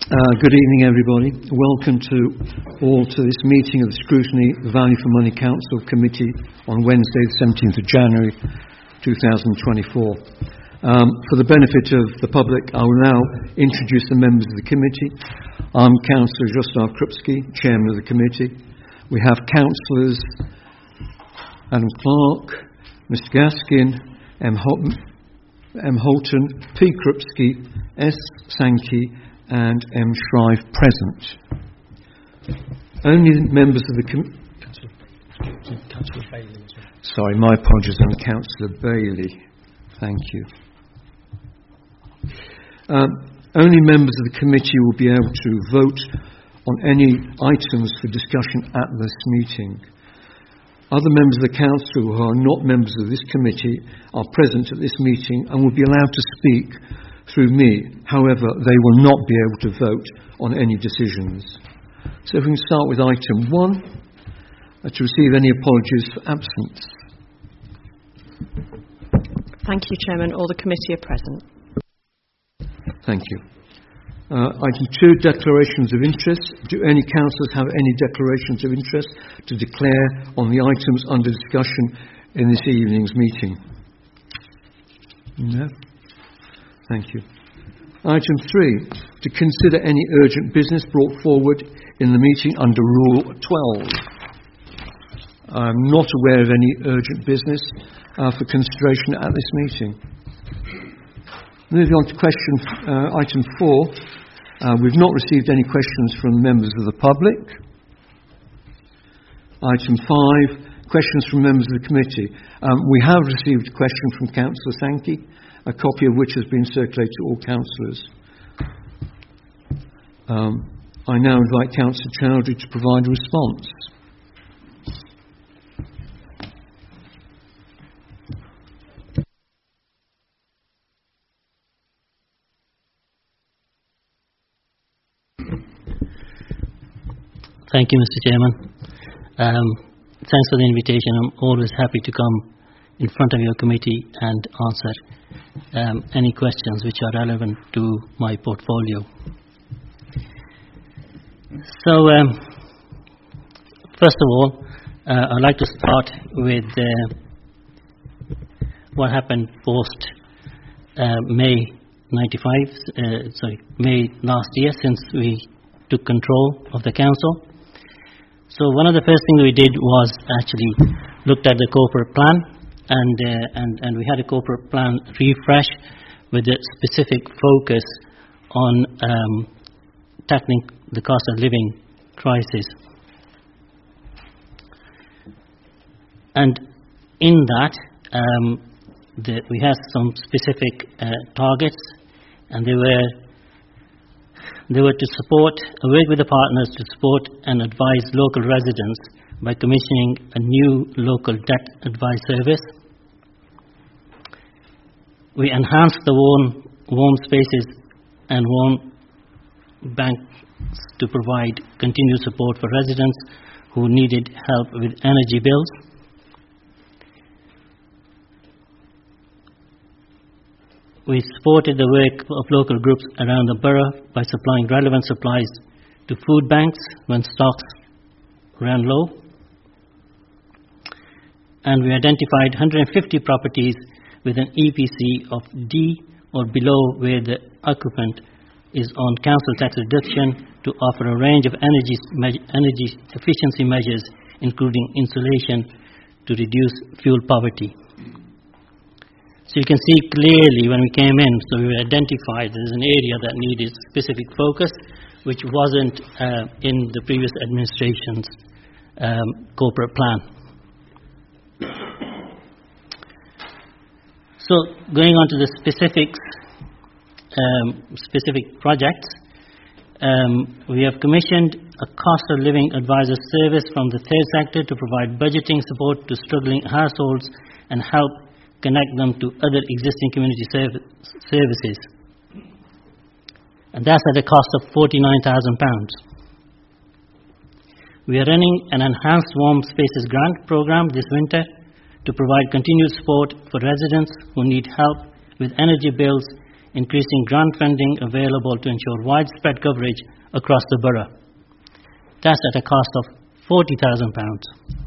Good evening, everybody. Welcome to this meeting of the Scrutiny Value for Money Council Committee on Wednesday, the 17th of January 2024. For the benefit of the public, I will now introduce the members of the committee. I'm Councillor Zsosław Krupski, Chairman of the committee. We have Councillors Adam Clark, Mr Gaskin, M Holton, P Krupski, S Sankey and M Shrive present. Only members of the Councillor Bailey as well. Sorry, my apologies, and Councillor Bailey. Thank you. Only members of the committee will be able to vote on any items for discussion at this meeting. Other members of the council who are not members of this committee are present at this meeting and will be allowed to speak through me. However, they will not be able to vote on any decisions. So if we can start with item 1, to receive any apologies for absence. Thank you, Chairman. All the committee are present. Thank you. Item 2, declarations of interest. Do any councillors have any declarations of interest to declare on the items under discussion in this evening's meeting? No? Thank you. Item 3, to consider any urgent business brought forward in the meeting under Rule 12. I'm not aware of any urgent business for consideration at this meeting. Moving on to item 4. We've not received any questions from members of the public. Item 5, questions from members of the committee. We have received a question from Councillor Sankey, a copy of which has been circulated to all councillors. I now invite Councillor Chowdhury to provide a response. Thank you, Mr. Chairman. Thanks for the invitation. I'm always happy to come in front of your committee and answer any questions which are relevant to my portfolio. So, first of all, I'd like to start with what happened post May last year, since we took control of the council. So one of the first things we did was actually looked at the corporate plan, and we had a corporate plan refresh with a specific focus on tackling the cost of living crisis. And in that, we had some specific targets, and they were to work with the partners to support and advise local residents by commissioning a new local debt advice service. We enhanced the warm spaces and warm banks to provide continued support for residents who needed help with energy bills. We supported the work of local groups around the borough by supplying relevant supplies to food banks when stocks ran low. And we identified 150 properties with an EPC of D or below where the occupant is on council tax reduction to offer a range of energy efficiency measures, including insulation, to reduce fuel poverty. So you can see clearly when we came in, so we identified there's an area that needed specific focus, which wasn't in the previous administration's corporate plan. So going on to the specifics, specific projects, we have commissioned a cost of living advisor service from the third sector to provide budgeting support to struggling households and help connect them to other existing community services. And that's at a cost of £49,000. We are running an enhanced warm spaces grant program this winter to provide continued support for residents who need help with energy bills increasing grant funding available to ensure widespread coverage across the borough. That's at a cost of £40,000.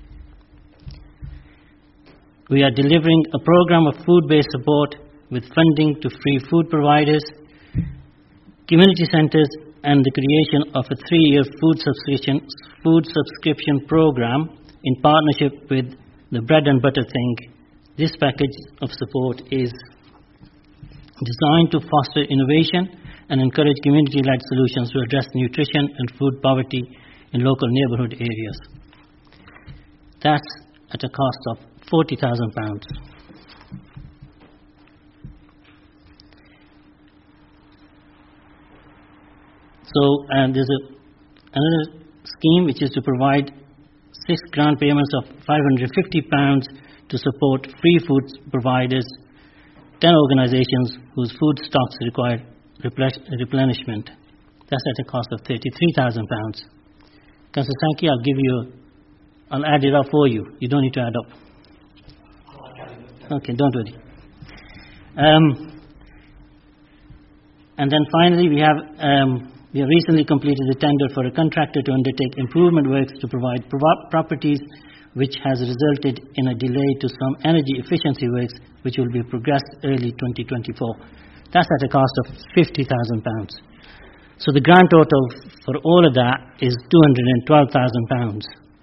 We are delivering a program of food-based support with funding to free food providers, community centres, and the creation of a 3-year food subscription program in partnership with the Bread and Butter Thing. This package of support is designed to foster innovation and encourage community-led solutions to address nutrition and food poverty in local neighbourhood areas. That's at a cost of £40,000. So, and there's another scheme which is to provide 6 grant payments of £550 to support free food providers, 10 organisations whose food stocks require replenishment. That's at a cost of £33,000. Councillor Sankey, I'll add it up for you. You don't need to add up. Okay, don't worry. And then finally, we have recently completed the tender for a contractor to undertake improvement works to provide properties, which has resulted in a delay to some energy efficiency works, which will be progressed early 2024. That's at a cost of £50,000. So the grant total for all of that is £212,000.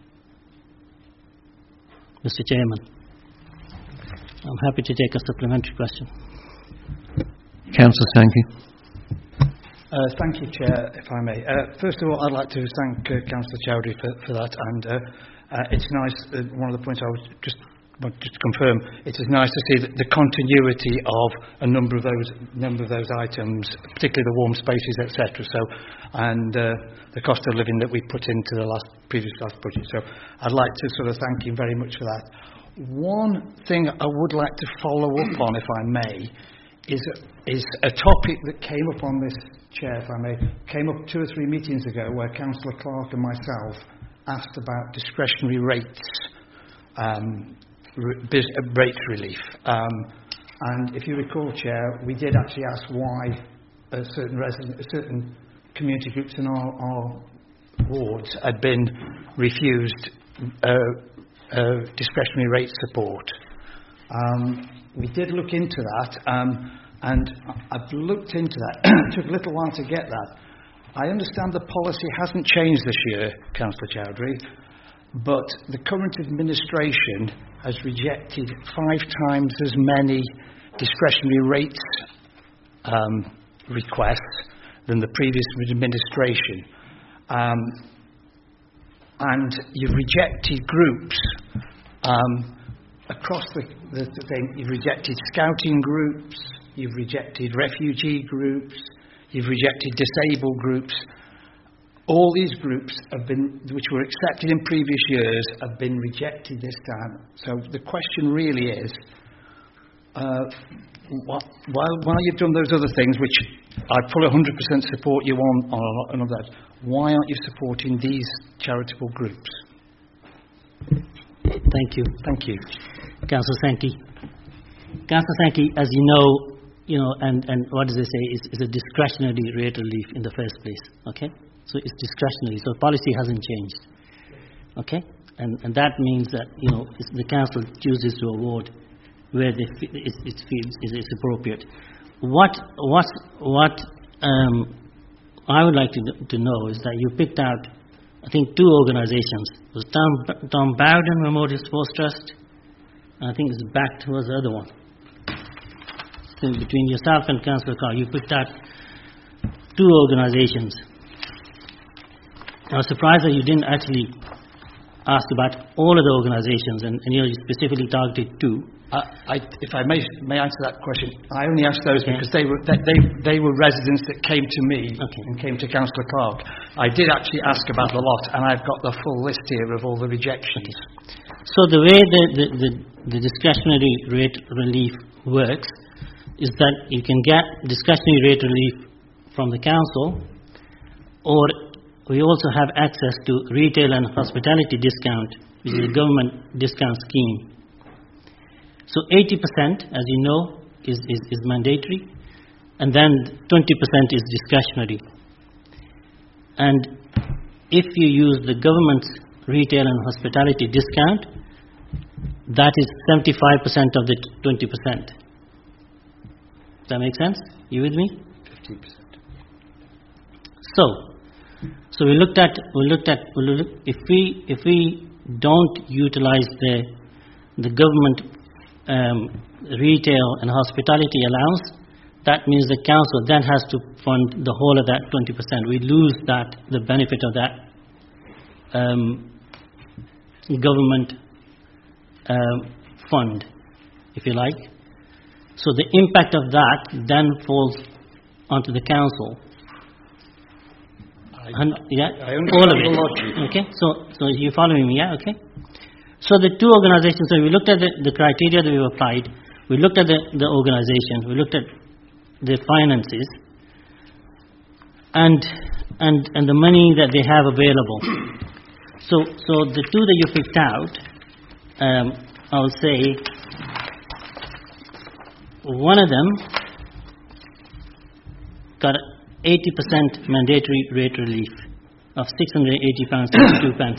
Mr. Chairman, I'm happy to take a supplementary question. Councillor Sankey. Thank you, Chair, if I may. First of all, I'd like to thank Councillor Chowdhury for that, and it's nice, one of the points I was just wanted to confirm, it is nice to see the continuity of a number of those items, particularly the warm spaces, etc. So, and the cost of living that we put into the previous budget. So, I'd like to sort of thank you very much for that. One thing I would like to follow up on, if I may, is a topic that came up on this, Chair, if I may, came up 2 or 3 meetings ago, where Councillor Clark and myself asked about discretionary rates. Rate relief. And if you recall, Chair, we did actually ask why certain community groups in our wards had been refused discretionary rate support. We did look into that, and I've looked into that. It took a little while to get that. I understand the policy hasn't changed this year, Councillor Chowdhury, but the current administration has rejected 5 times as many discretionary rates requests than the previous administration. And you've rejected groups across the thing. You've rejected scouting groups, you've rejected refugee groups, you've rejected disabled groups. All these groups have been, which were accepted in previous years, have been rejected this time. So the question really is, while you've done those other things, which I fully 100% support you on that, why aren't you supporting these charitable groups? Thank you. Thank you. Councillor Sankey. Councillor Sankey, as you know, and what does it say, is a discretionary rate relief in the first place, okay? So it's discretionary, so policy hasn't changed, okay? And that means that, the council chooses to award where it feels is appropriate. What I would like to know is that you picked out, I think, 2 organisations. It was Tom Bowden Memorial Sports Trust, and I think it's BACT was the other one. So between yourself and Councillor Carr, you picked out 2 organisations. I was surprised that you didn't actually ask about all of the organisations, and you specifically targeted 2. If I may answer that question, I only asked those because they were residents that came to me and came to Councillor Clark. I did actually ask about a lot, and I've got the full list here of all the rejections. So the way the discretionary rate relief works is that you can get discretionary rate relief from the council, or we also have access to retail and hospitality discount, which is a government discount scheme. So 80%, as you know, is mandatory, and then 20% is discretionary. And if you use the government's retail and hospitality discount, that is 75% of the 20%. Does that make sense? You with me? 15%. So we looked at if we don't utilize the government retail and hospitality allowance, that means the council then has to fund the whole of that 20%. We lose the benefit of that government fund, if you like. So the impact of that then falls onto the council. I All of understand it. the logic. Okay, so you're following me, yeah? Okay. So the two organizations, so we looked at the criteria that we've applied, we looked at the organization, we looked at the finances, and the money that they have available. So the two that you picked out, I'll say, one of them got 80% mandatory rate relief of £680.62.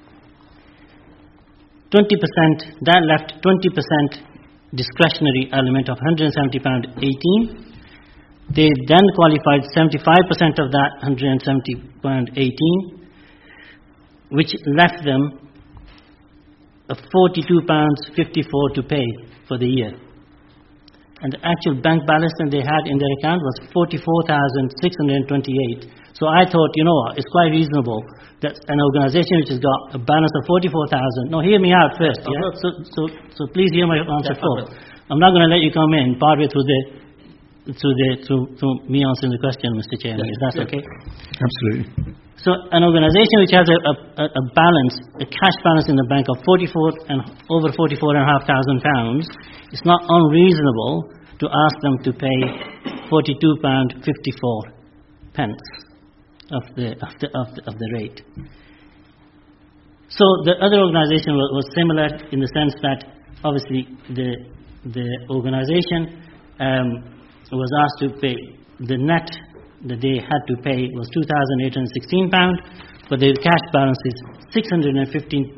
20%, that left 20% discretionary element of £170.18. They then qualified 75% of that £170.18, which left them £42.54 to pay for the year. And the actual bank balance that they had in their account was 44,628. So I thought, it's quite reasonable that an organization which has got a balance of 44,000. No, hear me out first. Yeah? So please hear my answer first. I'm not going to let you come in partway through me answering the question, Mr. Chairman. Is that okay? Absolutely. So an organization which has a balance, a cash balance in the bank of over £44,500, it's not unreasonable to ask them to pay £42.54 of the rate. So the other organization was similar in the sense that obviously the organization was asked to pay the net that they had to pay was £2,816, but the cash balance is £655,953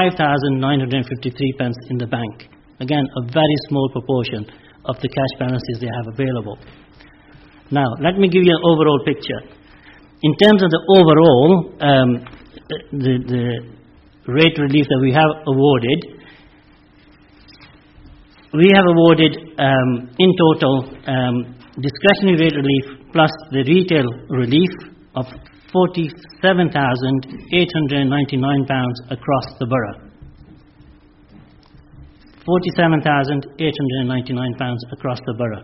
in the bank. Again, a very small proportion of the cash balances they have available. Now, let me give you an overall picture. In terms of the overall, the rate relief that we have awarded, in total discretionary rate relief plus the retail relief of £47,899 across the borough. £47,899 across the borough.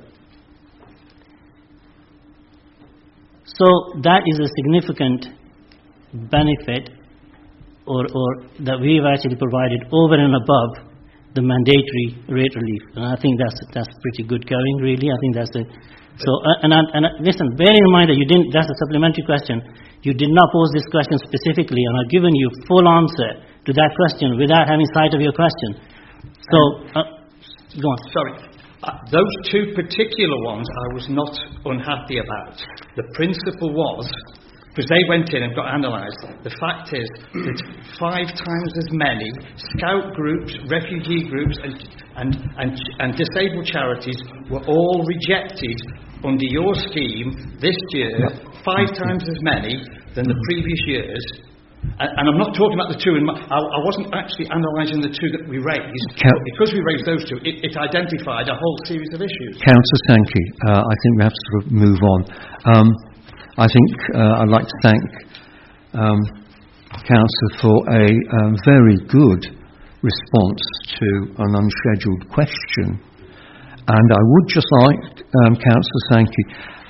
So that is a significant benefit or that we've actually provided over and above the mandatory rate relief. And I think that's pretty good going, really. I think that's listen, bear in mind that that's a supplementary question. You did not pose this question specifically, and I've given you full answer to that question without having sight of your question. So, go on. Sorry. Those two particular ones I was not unhappy about. The principle was, because they went in and got analysed, the fact is that 5 times as many scout groups, refugee groups and disabled charities were all rejected under your scheme this year, 5 times as many than the previous years. And I'm not talking about the two. I wasn't actually analysing the two that we raised. Because we raised those two, it identified a whole series of issues. Councillor Sankey, I think we have to sort of move on. I think I'd like to thank Councillor for a very good response to an unscheduled question. And I would just like, Councillor Sankey,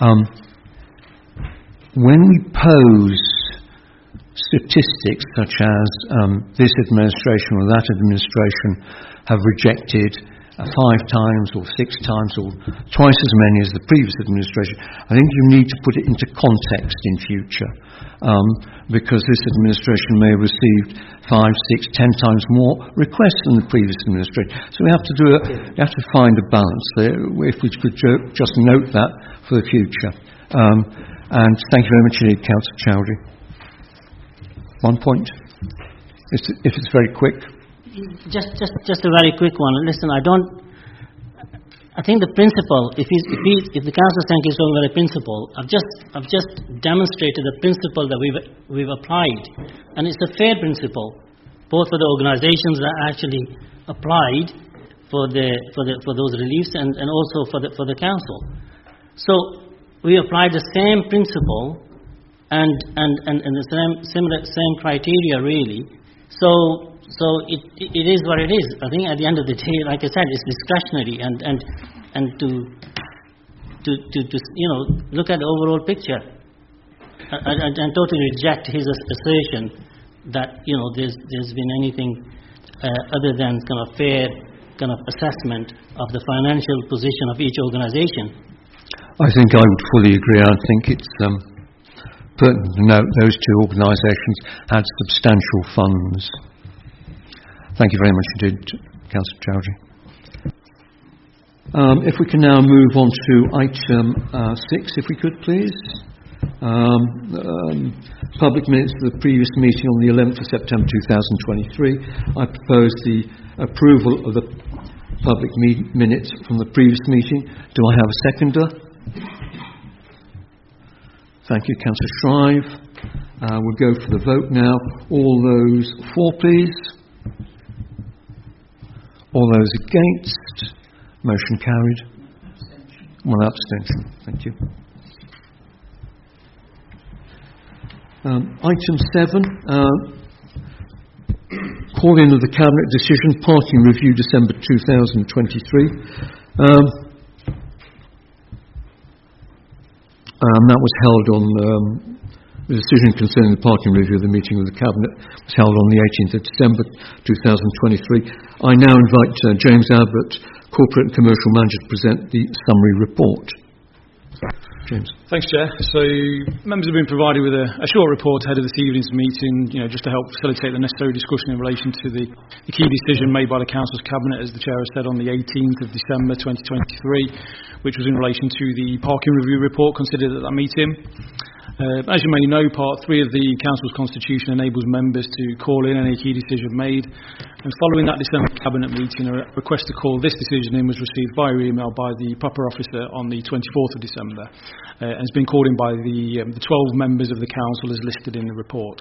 when we pose statistics such as this administration or that administration have rejected 5 times or 6 times or twice as many as the previous administration, I think you need to put it into context in future, because this administration may have received 5, 6, 10 times more requests than the previous administration. So we have to find a balance there. If we could just note that for the future. And thank you very much indeed, Councillor Chowdhury. One point, if it's very quick. Just a very quick one. Listen, I think the principle, if the councillor saying he's talking about a principle, I've just demonstrated the principle that we've applied, and it's a fair principle, both for the organisations that actually applied for those reliefs and also for the council. So we applied the same principle and the same criteria really. So it is what it is. I think at the end of the day, like I said, it's discretionary and to look at the overall picture. I totally reject his assertion that there's been anything other than kind of fair kind of assessment of the financial position of each organisation. I think I would fully agree. I think it's pertinent to note those two organisations had substantial funds. Thank you very much indeed, Councillor Chowdhury. If we can now move on to item 6, if we could, please. Public minutes of the previous meeting on the 11th of September 2023. I propose the approval of the public minutes from the previous meeting. Do I have a seconder? Thank you, Councillor Shrive. We'll go for the vote now. All those for, please. All those against? Motion carried. One abstention. Thank you. Item 7. Call in of the Cabinet decision, parking review December 2023. That was held on the decision concerning the parking review of the meeting of the Cabinet was held on the 18th of December 2023. I now invite James Abbott, Corporate and Commercial Manager, to present the summary report. James. Thanks, Chair. So, members have been provided with a short report ahead of this evening's meeting, just to help facilitate the necessary discussion in relation to the key decision made by the Council's Cabinet, as the Chair has said, on the 18th of December 2023, which was in relation to the parking review report considered at that meeting. As you may know, Part 3 of the Council's Constitution enables members to call in any key decision made. And following that December Cabinet meeting, a request to call this decision in was received via email by the proper officer on the 24th of December. And has been called in by the 12 members of the Council as listed in the report.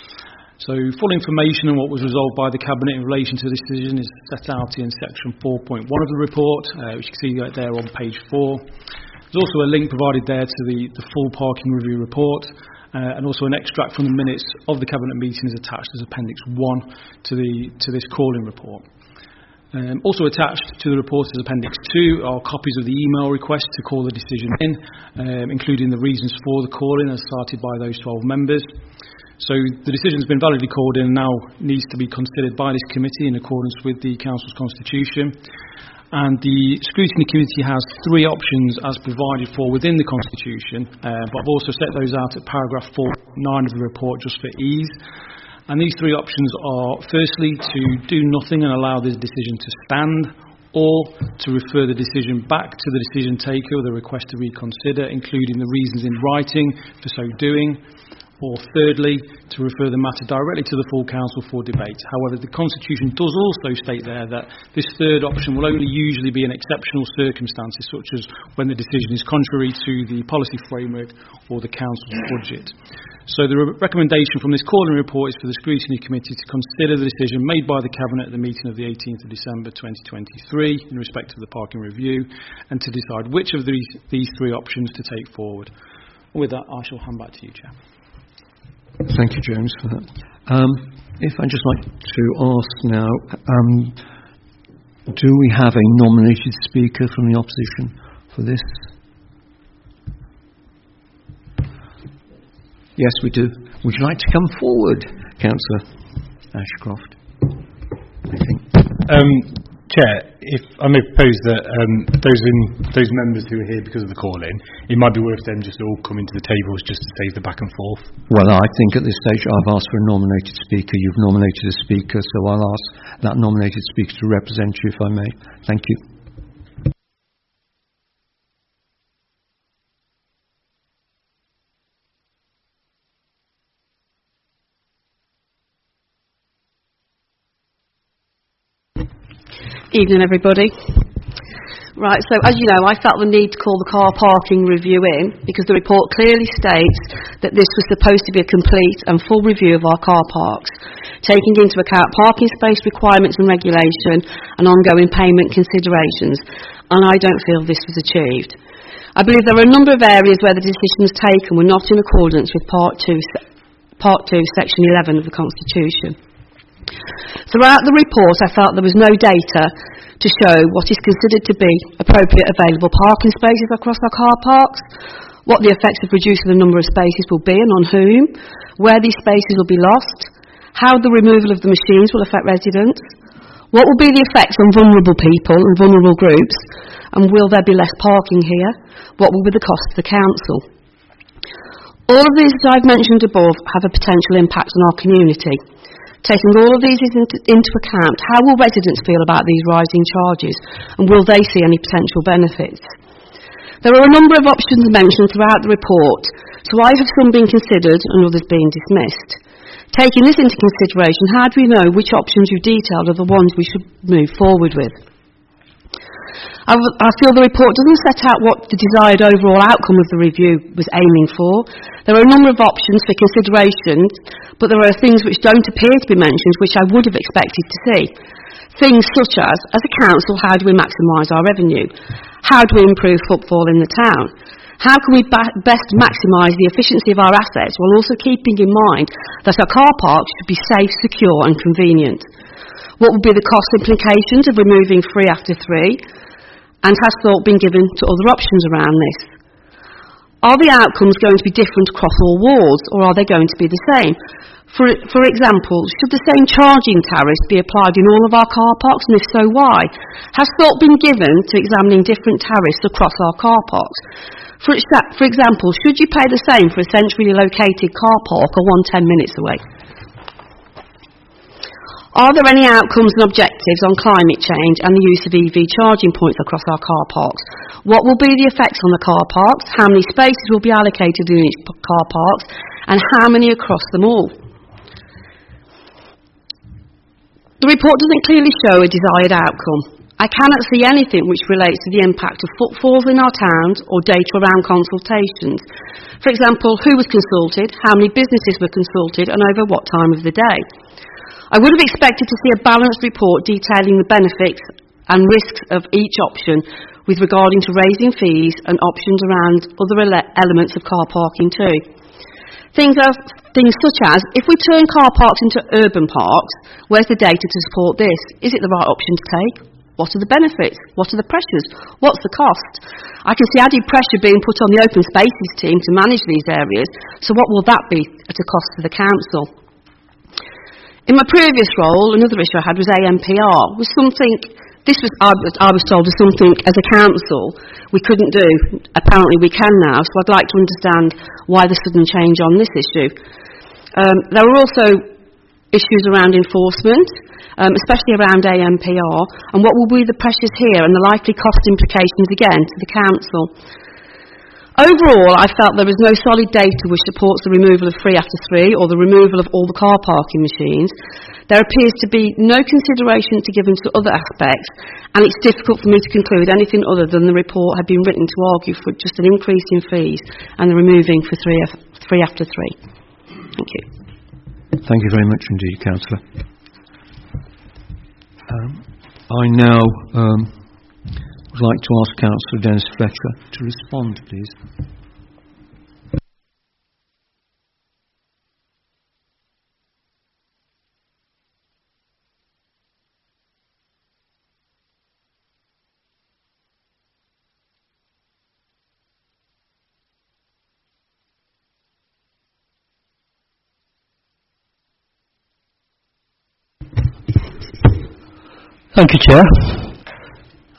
So full information on what was resolved by the Cabinet in relation to this decision is set out in section 4.1 of the report, which you can see right there on page 4. There's also a link provided there to the full parking review report, and also an extract from the minutes of the Cabinet meeting is attached as Appendix 1 to this call-in report. Also attached to the report as Appendix 2 are copies of the email request to call the decision in, including the reasons for the call-in as cited by those 12 members. So the decision has been validly called in and now needs to be considered by this committee in accordance with the Council's Constitution. And the Scrutiny Committee has 3 options as provided for within the Constitution, but I've also set those out at paragraph 4.9 of the report just for ease. And these 3 options are, firstly, to do nothing and allow this decision to stand, or to refer the decision back to the decision taker with a request to reconsider, including the reasons in writing for so doing, or thirdly, to refer the matter directly to the full Council for debate. However, the Constitution does also state there that this third option will only usually be in exceptional circumstances, such as when the decision is contrary to the policy framework or the Council's budget. So the recommendation from this call-in report is for the Scrutiny Committee to consider the decision made by the Cabinet at the meeting of the 18th of December 2023 in respect of the parking review, and to decide which of these 3 options to take forward. And with that, I shall hand back to you, Chair. Thank you, James, for that. If I'd just like to ask now, do we have a nominated speaker from the opposition for this? Yes, we do. Would you like to come forward, Councillor Ashcroft? I think. Chair, if I may propose that those members who are here because of the call-in, it might be worth them just all coming to the tables just to save the back and forth. Well, I think at this stage I've asked for a nominated speaker. You've nominated a speaker, so I'll ask that nominated speaker to represent you, if I may. Thank you. Evening, everybody. Right, so as you know, I felt the need to call the car parking review in because the report clearly states that this was supposed to be a complete and full review of our car parks, taking into account parking space requirements and regulation and ongoing payment considerations, and I don't feel this was achieved. I believe there are a number of areas where the decisions taken were not in accordance with Part 2, Section 11 of the Constitution. Throughout the report, I felt there was no data to show what is considered to be appropriate available parking spaces across our car parks, what the effects of reducing the number of spaces will be and on whom, where these spaces will be lost, how the removal of the machines will affect residents, what will be the effects on vulnerable people and vulnerable groups, and will there be less parking here, what will be the cost to the council. All of these that I've mentioned above have a potential impact on our community. Taking all of these into account, how will residents feel about these rising charges, and will they see any potential benefits? There are a number of options mentioned throughout the report, so I have some being considered and others being dismissed. Taking this into consideration, how do we know which options you detailed are the ones we should move forward with? I feel the report doesn't set out what the desired overall outcome of the review was aiming for. There are a number of options for consideration, but there are things which don't appear to be mentioned which I would have expected to see. Things such as a council, how do we maximise our revenue? How do we improve footfall in the town? How can we best maximise the efficiency of our assets while also keeping in mind that our car parks should be safe, secure and convenient? What will be the cost implications of removing 3 after 3? And has thought been given to other options around this? Are the outcomes going to be different across all wards, or are they going to be the same? For example, should the same charging tariffs be applied in all of our car parks, and if so, why? Has thought been given to examining different tariffs across our car parks? For example, should you pay the same for a centrally located car park or one 10 minutes away? Are there any outcomes and objectives on climate change and the use of EV charging points across our car parks? What will be the effects on the car parks? How many spaces will be allocated in each car parks? And how many across them all? The report doesn't clearly show a desired outcome. I cannot see anything which relates to the impact of footfalls in our towns or data around consultations. For example, who was consulted, how many businesses were consulted, and over what time of the day. I would have expected to see a balanced report detailing the benefits and risks of each option with regarding to raising fees and options around other elements of car parking too. Things such as, if we turn car parks into urban parks, where's the data to support this? Is it the right option to take? What are the benefits? What are the pressures? What's the cost? I can see added pressure being put on the open spaces team to manage these areas, so what will that be at a cost to the council? In my previous role, another issue I had was AMPR. I was told was something as a council we couldn't do. Apparently we can now, so I'd like to understand why the sudden change on this issue. There were also issues around enforcement, especially around AMPR, and what will be the pressures here and the likely cost implications again to the council. Overall, I felt there was no solid data which supports the removal of 3 after 3 or the removal of all the car parking machines. There appears to be no consideration to given to other aspects, and it's difficult for me to conclude anything other than the report had been written to argue for just an increase in fees and the removing for 3 after 3. Thank you. Thank you very much indeed, Councillor. I now would like to ask Councillor Dennis Fletcher to respond, please. Thank you, Chair.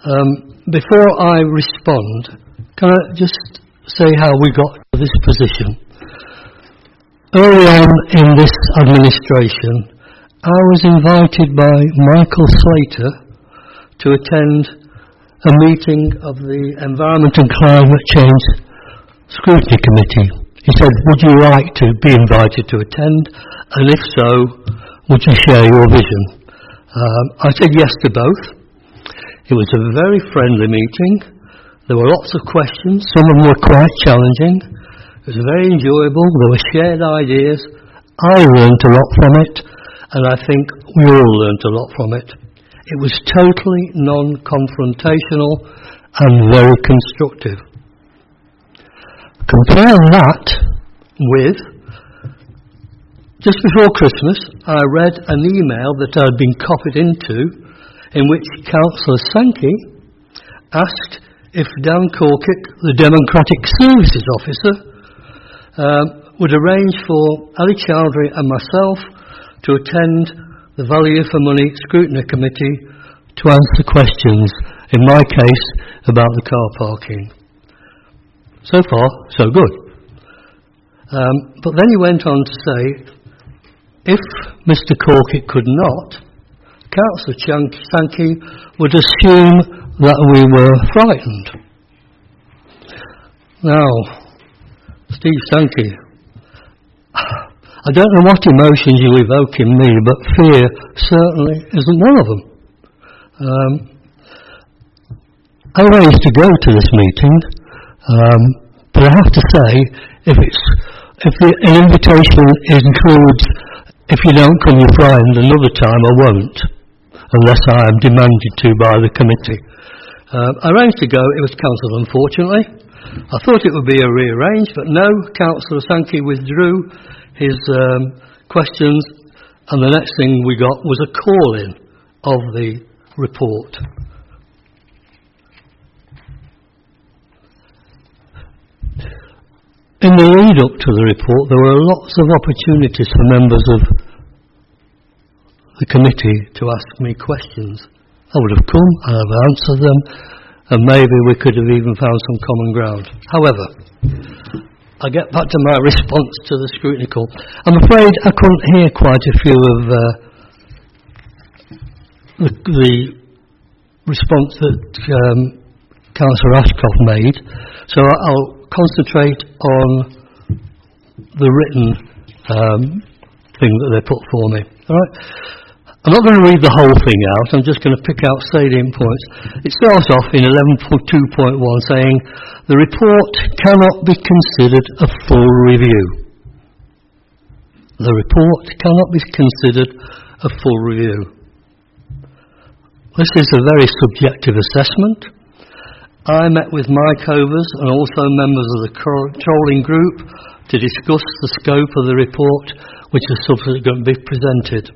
Before I respond, can I just say how we got to this position? Early on in this administration, I was invited by Michael Slater to attend a meeting of the Environment and Climate Change Scrutiny Committee. He said, would you like to be invited to attend? And if so, would you share your vision? I said yes to both. It was a very friendly meeting. There were lots of questions. Some of them were quite challenging. It was very enjoyable. There were shared ideas. I learned a lot from it, and I think we all learned a lot from it. It was totally non-confrontational and very constructive. Compare that with, just before Christmas, I read an email that I had been copied into, in which Councillor Sankey asked if Dan Corkitt, the Democratic Services Officer, would arrange for Ali Chowdhury and myself to attend the Value for Money Scrutiny Committee to answer questions, in my case, about the car parking. So far, so good. But then he went on to say, if Mr Corkitt could not, Councillor Sankey would assume that we were frightened. Now, Steve Sankey, I don't know what emotions you evoke in me, but fear certainly isn't one of them. I arranged to go to this meeting, but I have to say, if an invitation includes, if you don't come, you're frightened, another time I won't, unless I am demanded to by the committee. I arranged to go, it was cancelled unfortunately. I thought it would be a rearrange, but no, Councillor Sankey withdrew his questions, and the next thing we got was a call-in of the report. In the lead-up to the report, there were lots of opportunities for members of the committee to ask me questions. I would have come, I have answered them, and maybe we could have even found some common ground. However, I get back to my response to the scrutiny call. I'm afraid I couldn't hear quite a few of the response that Councillor Ashcroft made, so I'll concentrate on the written thing that they put for me. All right? I'm not going to read the whole thing out, I'm just going to pick out salient points. It starts off in 11.2.1 saying, the report cannot be considered a full review. The report cannot be considered a full review. This is a very subjective assessment. I met with Mike Overs and also members of the controlling group to discuss the scope of the report, which is subsequently presented.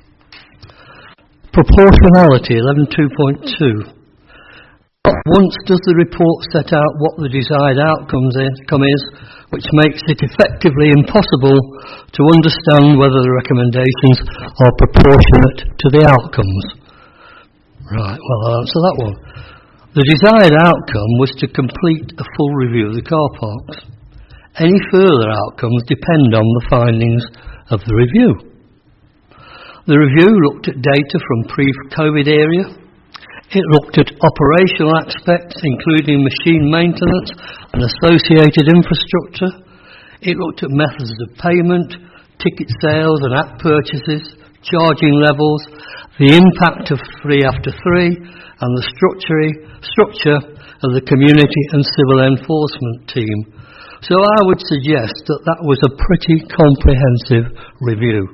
Proportionality, 11.2.2. Not once does the report set out what the desired outcome is, which makes it effectively impossible to understand whether the recommendations are proportionate to the outcomes. Right, well, I'll answer that one. The desired outcome was to complete a full review of the car parks. Any further outcomes depend on the findings of the review. The review looked at data from pre-COVID area. It looked at operational aspects, including machine maintenance and associated infrastructure. It looked at methods of payment, ticket sales and app purchases, charging levels, the impact of free after three, and the structure of the community and civil enforcement team. So I would suggest that that was a pretty comprehensive review.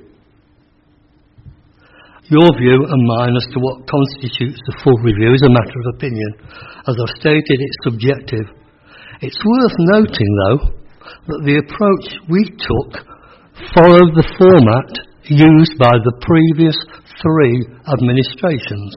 Your view and mine as to what constitutes a full review is a matter of opinion. As I've stated, it's subjective. It's worth noting, though, that the approach we took followed the format used by the previous three administrations.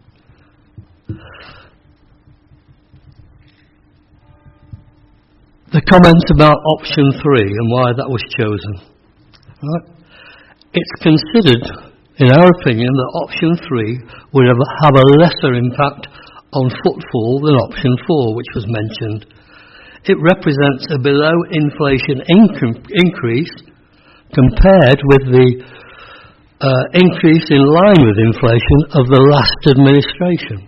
The comments about option 3 and why that was chosen. Right? It's considered, in our opinion, that option 3 would have a lesser impact on footfall than option 4, which was mentioned. It represents a below-inflation increase compared with the increase in line with inflation of the last administration.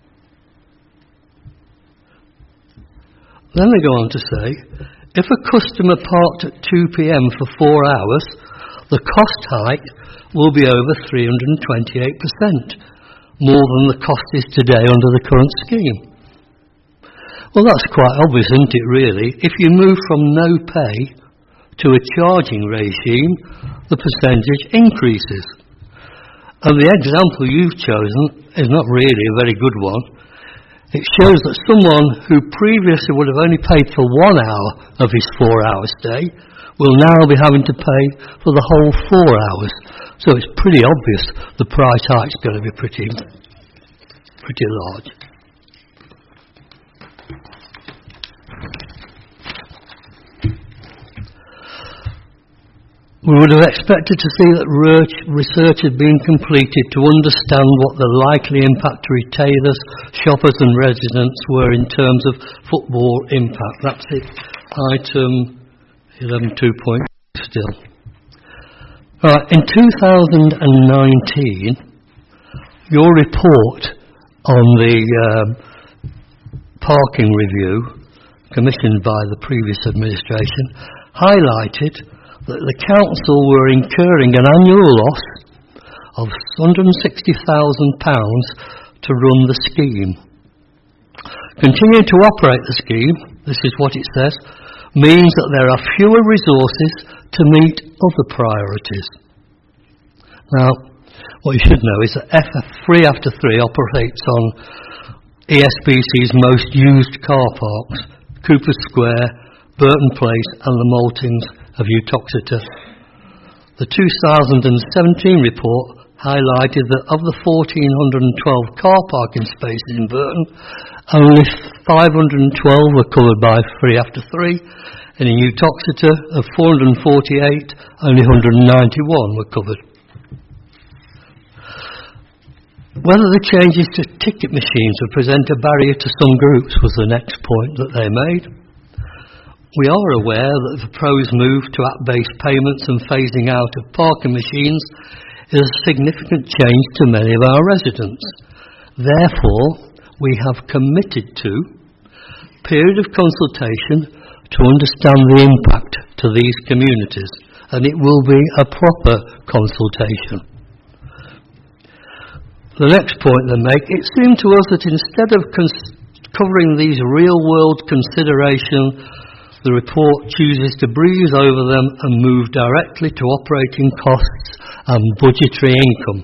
Then they go on to say, if a customer parked at 2 p.m. for 4 hours, the cost hike will be over 328%, more than the cost is today under the current scheme. Well, that's quite obvious, isn't it, really? If you move from no pay to a charging regime, the percentage increases. And the example you've chosen is not really a very good one. It shows that someone who previously would have only paid for 1 hour of his 4-hour stay will now be having to pay for the whole 4 hours. So it's pretty obvious the price hike's going to be pretty large. We would have expected to see that research had been completed to understand what the likely impact to retailers, shoppers and residents were in terms of football impact. That's it. Item 11.2 still. Right, in 2019, your report on the parking review commissioned by the previous administration highlighted that the council were incurring an annual loss of £160,000 to run the scheme. Continuing to operate the scheme, this is what it says, means that there are fewer resources to meet other priorities. Now, what you should know is that Free After 3 operates on ESBC's most used car parks, Cooper Square, Burton Place and the Maltings of Uttoxeter. The 2017 report highlighted that of the 1,412 car parking spaces in Burton, only 512 were covered by Free After 3, and in Uttoxeter, of 448, only 191 were covered. Whether the changes to ticket machines would present a barrier to some groups was the next point that they made. We are aware that the proposed move to app-based payments and phasing out of parking machines is a significant change to many of our residents. Therefore, we have committed to a period of consultation to understand the impact to these communities, and it will be a proper consultation. The next point they make, it seemed to us that instead of covering these real-world considerations, the report chooses to breeze over them and move directly to operating costs and budgetary income.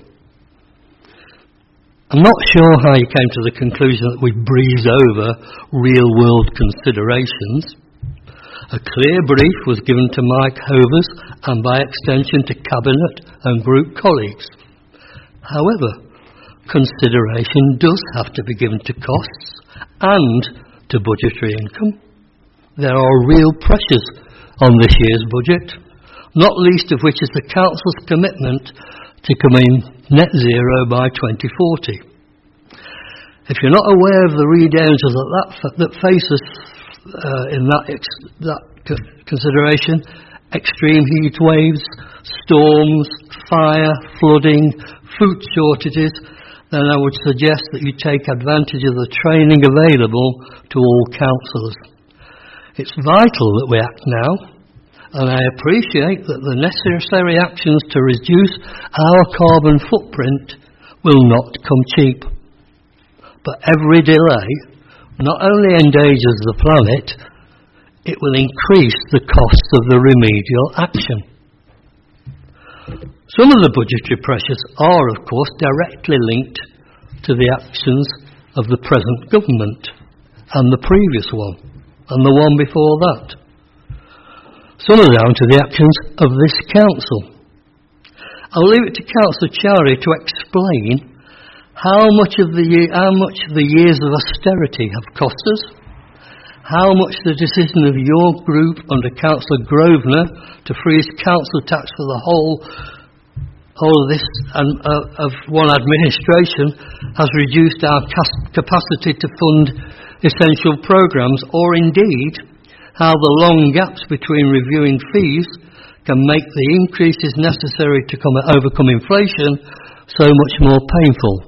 I'm not sure how you came to the conclusion that we breeze over real-world considerations. A clear brief was given to Mike Hovers and by extension to Cabinet and Group colleagues. However, consideration does have to be given to costs and to budgetary income. There are real pressures on this year's budget, not least of which is the Council's commitment to coming net zero by 2040. If you're not aware of the re-dangers that face us in that consideration, extreme heat waves, storms, fire, flooding, food shortages, then I would suggest that you take advantage of the training available to all councillors. It's vital that we act now, and I appreciate that the necessary actions to reduce our carbon footprint will not come cheap. But every delay not only endangers the planet, it will increase the cost of the remedial action. Some of the budgetary pressures are, of course, directly linked to the actions of the present government and the previous one, and the one before that. Some are down to the actions of this council. I'll leave it to Councillor Chowdhury to explain how much the years of austerity have cost us, how much the decision of your group under Councillor Grosvenor to freeze council tax for the whole all of this of one administration has reduced our capacity to fund essential programmes, or indeed how the long gaps between reviewing fees can make the increases necessary to overcome inflation so much more painful.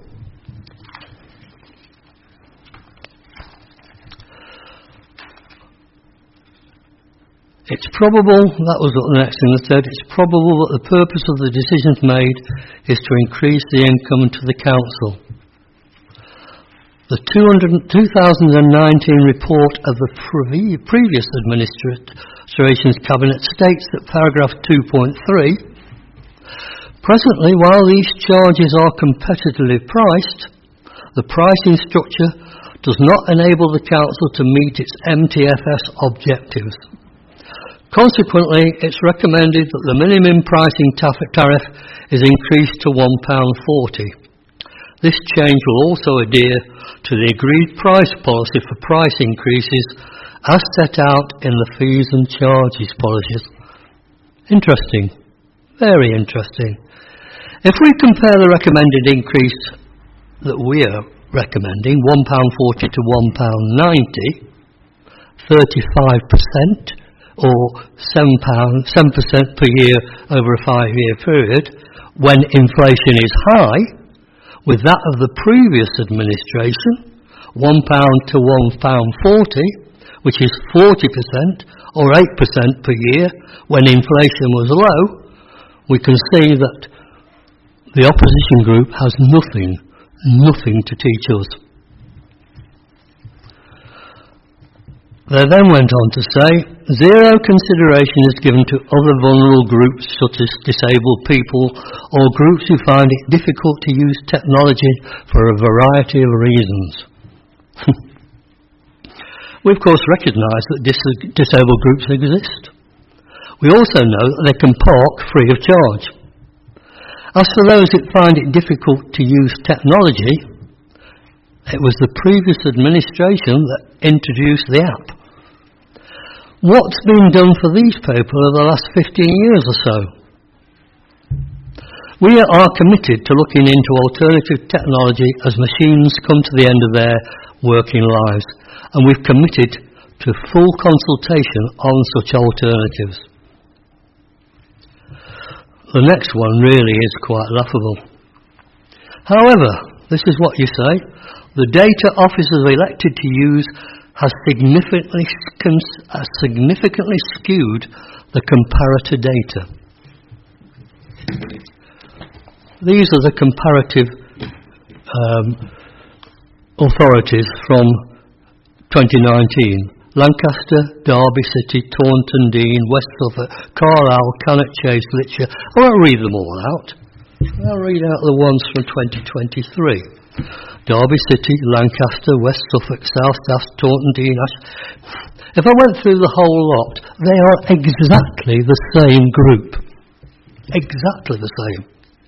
It's probable, that was what the next thing I said, it's probable that the purpose of the decisions made is to increase the income to the council. The 2019 report of the previous administration's cabinet states that paragraph 2.3, presently, while these charges are competitively priced, the pricing structure does not enable the council to meet its MTFS objectives. Consequently, it's recommended that the minimum pricing tariff is increased to £1.40. This change will also adhere to the agreed price policy for price increases as set out in the fees and charges policies. Interesting. Very interesting. If we compare the recommended increase that we are recommending, £1.40 to £1.90, 35%, or £7% per year over a 5-year period, when inflation is high, with that of the previous administration, £1 to £1.40, which is 40% or 8% per year when inflation was low, we can see that the opposition group has nothing to teach us. They then went on to say, zero consideration is given to other vulnerable groups such as disabled people or groups who find it difficult to use technology for a variety of reasons. We of course recognise that disabled groups exist. We also know that they can park free of charge. As for those that find it difficult to use technology, it was the previous administration that introduced the app. What's been done for these people over the last 15 years or so? We are committed to looking into alternative technology as machines come to the end of their working lives, and we've committed to full consultation on such alternatives. The next one really is quite laughable. However, this is what you say, the data officers elected to use has significantly skewed the comparator data. These are the comparative authorities from 2019. Lancaster, Derby City, Taunton Deane, West Suffolk, Carlisle, Cannock Chase, Litchfield. I won't read them all out. I'll read out the ones from 2023. Derby City, Lancaster, West Suffolk, South Staff, Taunton Deane. If I went through the whole lot, they are exactly the same group. Exactly the same.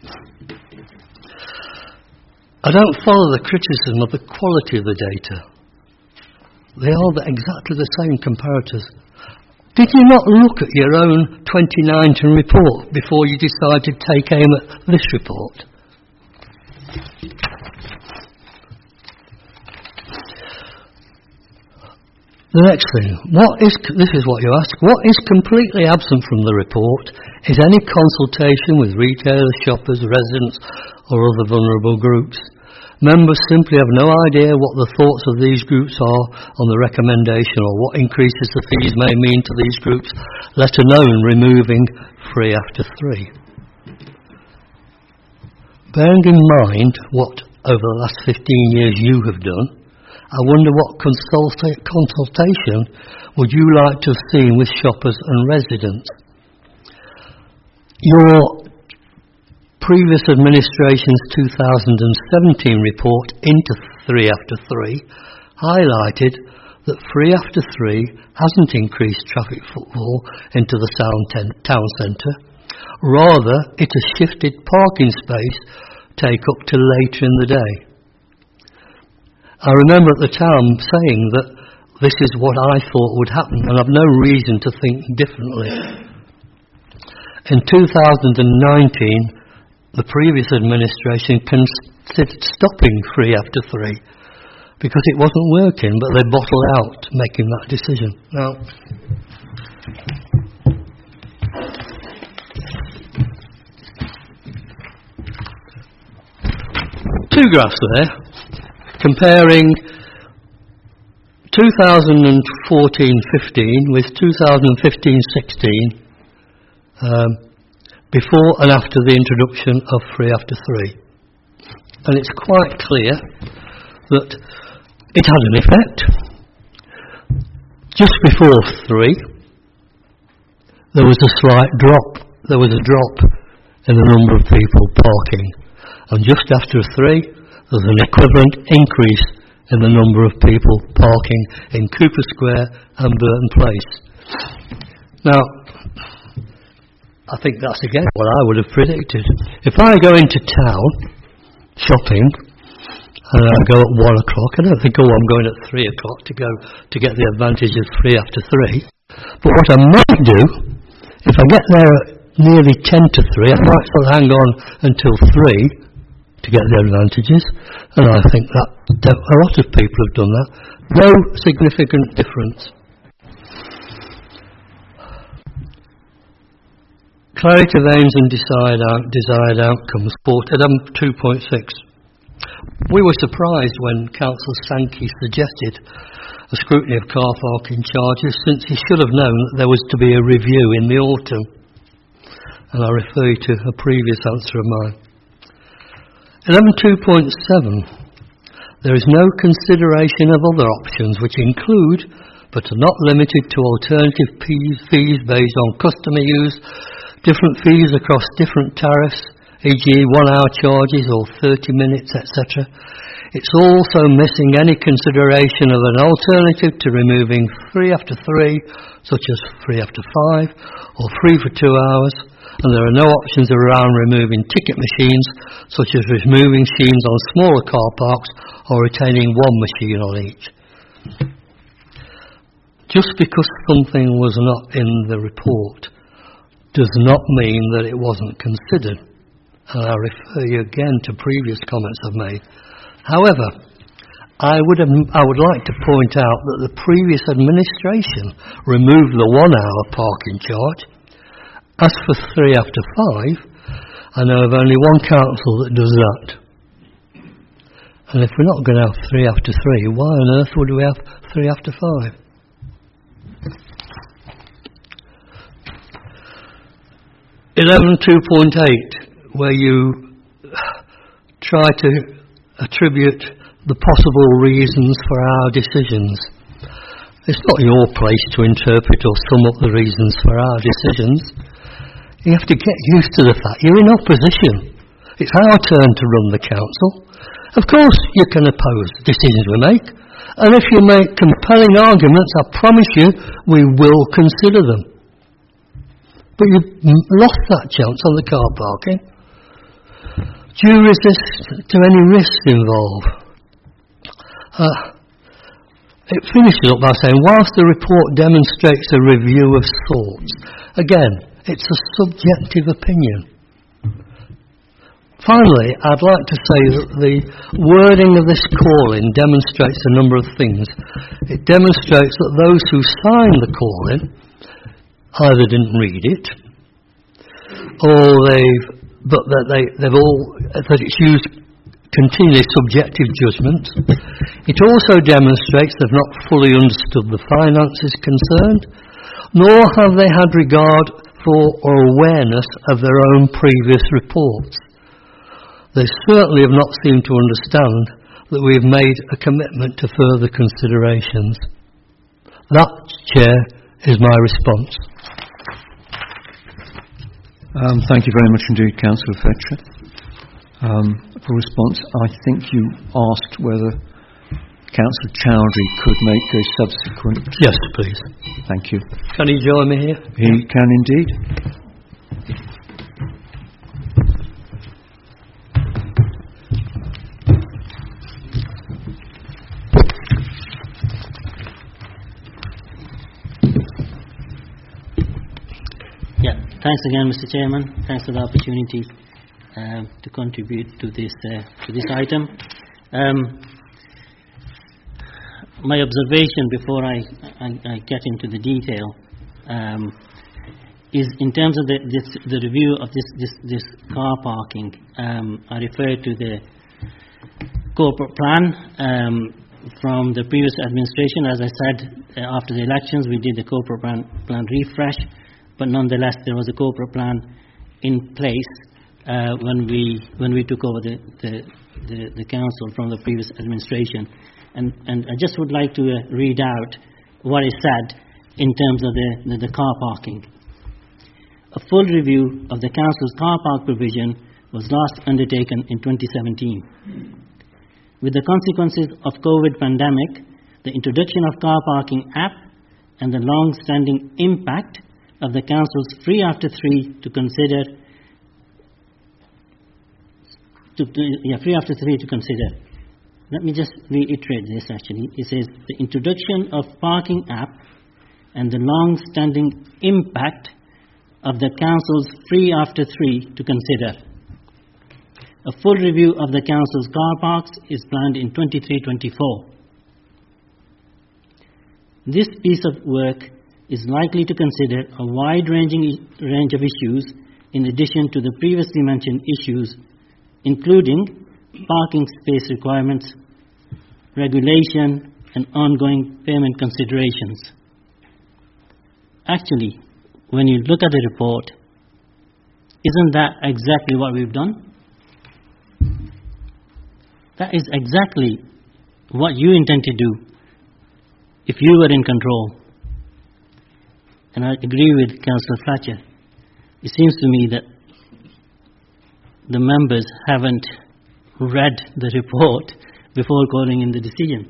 I don't follow the criticism of the quality of the data. They are exactly the same comparators. Did you not look at your own 2019 report before you decided to take aim at this report? The next thing, this is what you ask, what is completely absent from the report is any consultation with retailers, shoppers, residents or other vulnerable groups. Members simply have no idea what the thoughts of these groups are on the recommendation or what increases the fees may mean to these groups, let alone removing free after 3. Bearing in mind what over the last 15 years you have done, I wonder what consultation would you like to have seen with shoppers and residents? Your previous administration's 2017 report into 3 after 3 highlighted that 3 after 3 hasn't increased traffic footfall into the town centre. Rather, it has shifted parking space take up to later in the day. I remember at the time saying that this is what I thought would happen, and I've no reason to think differently. In 2019, the previous administration considered stopping 3 after 3 because it wasn't working, but they bottled out making that decision. Now, two graphs there comparing 2014-15 with 2015-16 before and after the introduction of 3 after 3. And it's quite clear that it had an effect. Just before 3, there was a slight drop. There was a drop in the number of people parking. And just after 3, there's an equivalent increase in the number of people parking in Cooper Square and Burton Place. Now, I think that's again what I would have predicted. If I go into town shopping and I go at 1 o'clock, I don't think, I'm going at 3 o'clock to get the advantage of 3 after 3. But what I might do, if I get there at nearly 10 to 3, I might still hang on until 3 to get the advantages, and I think that a lot of people have done that. No significant difference. Clarity of aims and desired outcomes, quoted 2.6. We were surprised when Councillor Sankey suggested a scrutiny of car parking charges, since he should have known that there was to be a review in the autumn. And I refer you to a previous answer of mine. 11.2.7. There is no consideration of other options which include, but are not limited to, alternative fees based on customer use, different fees across different tariffs, e.g. 1-hour charges or 30 minutes, etc. It's also missing any consideration of an alternative to removing 3 after 3, such as 3 after 5, or 3 for 2 hours. And there are no options around removing ticket machines, such as removing machines on smaller car parks or retaining one machine on each. Just because something was not in the report does not mean that it wasn't considered. And I refer you again to previous comments I've made. However, I would like to point out that the previous administration removed the 1-hour parking charge. As for 3 after 5, I know of only one council that does that. And if we're not going to have 3 after 3, why on earth would we have 3 after 5? (11.2.8), where you try to attribute the possible reasons for our decisions. It's not your place to interpret or sum up the reasons for our decisions. You have to get used to the fact you're in opposition. It's our turn to run the council. Of course you can oppose decisions we make, and if you make compelling arguments, I promise you we will consider them. But you've lost that chance on the car parking. Do you resist to any risks involved? It finishes up by saying, whilst the report demonstrates a review of sorts, again, it's a subjective opinion. Finally, I'd like to say that the wording of this call-in demonstrates a number of things. It demonstrates that those who signed the call-in either didn't read it, or that it's used continually subjective judgment. It also demonstrates they've not fully understood the finances concerned, nor have they had regard for or awareness of their own previous reports. They certainly have not seemed to understand that we have made a commitment to further considerations. That, Chair, is my response. Thank you very much indeed, Councillor Fletcher. For response, I think you asked whether Councillor Chowdhury could make a subsequent... Yes, please. Thank you. Can he join me here? He can indeed. Yeah, thanks again, Mr. Chairman. Thanks for the opportunity. to contribute to this item. My observation before I get into the detail is in terms of the review of this car parking. I refer to the corporate plan from the previous administration. As I said, after the elections we did the corporate plan refresh, but nonetheless there was a corporate plan in place when we took over the council from the previous administration. And I just would like to read out what is said in terms of the car parking. A full review of the council's car park provision was last undertaken in 2017. With the consequences of COVID pandemic, the introduction of car parking app and the long-standing impact of the council's free after three to consider. Let me just reiterate this actually. It says the introduction of parking app and the long-standing impact of the council's free after three to consider. A full review of the council's car parks is planned in 23-24. This piece of work is likely to consider a wide-ranging range of issues in addition to the previously mentioned issues, including parking space requirements, regulation, and ongoing payment considerations. Actually, when you look at the report, isn't that exactly what we've done? That is exactly what you intend to do if you were in control. And I agree with Councillor Fletcher. It seems to me that the members haven't read the report before calling in the decision.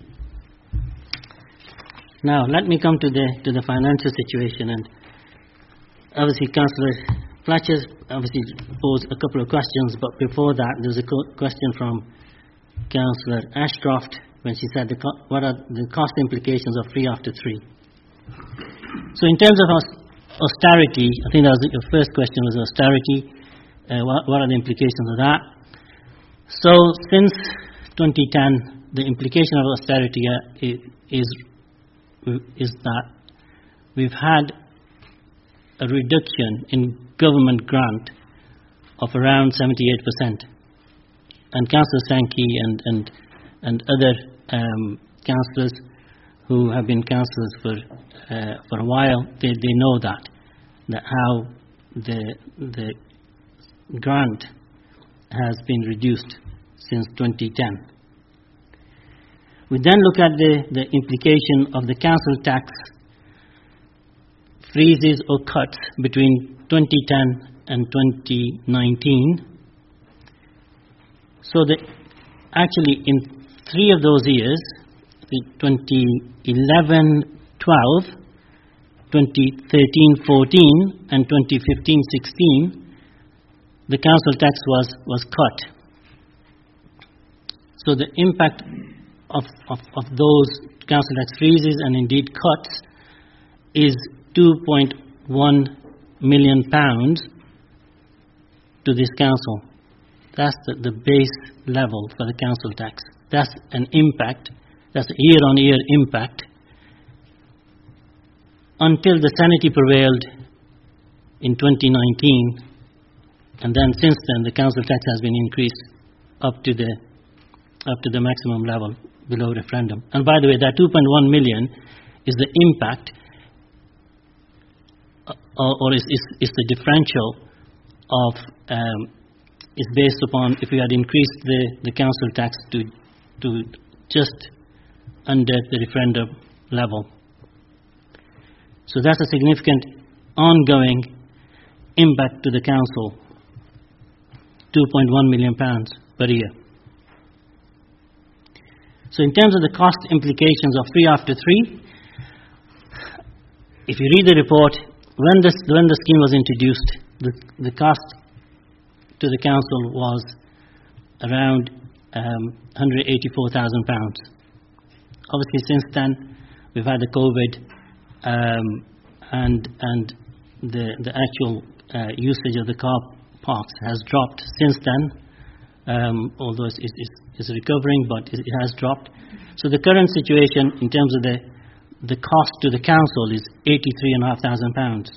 Now, let me come to the financial situation. And obviously, Councillor Fletcher obviously posed a couple of questions, but before that, there was a question from Councillor Ashcroft when she said, what are the cost implications of free after three? So in terms of austerity, I think that was your first question was austerity. What are the implications of that? So since 2010, the implication of austerity is that we've had a reduction in government grant of around 78%. And Councillor Sankey and other councillors who have been councillors for a while, they know that how the grant has been reduced since 2010. We then look at the implication of the council tax freezes or cuts between 2010 and 2019. So actually in 3 of those years, 2011-12, 2013-14 and 2015-16, the council tax was cut. So the impact of those council tax freezes and indeed cuts is £2.1 million to this council. That's the base level for the council tax. That's an impact. That's a year-on-year impact. Until the sanity prevailed in 2019, and then since then the council tax has been increased up to the maximum level below referendum. And by the way, that 2.1 million is the impact, or is the differential of is based upon if we had increased the council tax to just under the referendum level. So that's a significant ongoing impact to the council, £2.1 million per year. So in terms of the cost implications of free after three, if you read the report, when the scheme was introduced, the cost to the council was around £184,000. Obviously, since then we've had the COVID and the actual usage of the car parks has dropped since then, although it's recovering, but it has dropped. So the current situation in terms of the cost to the council is £83,500.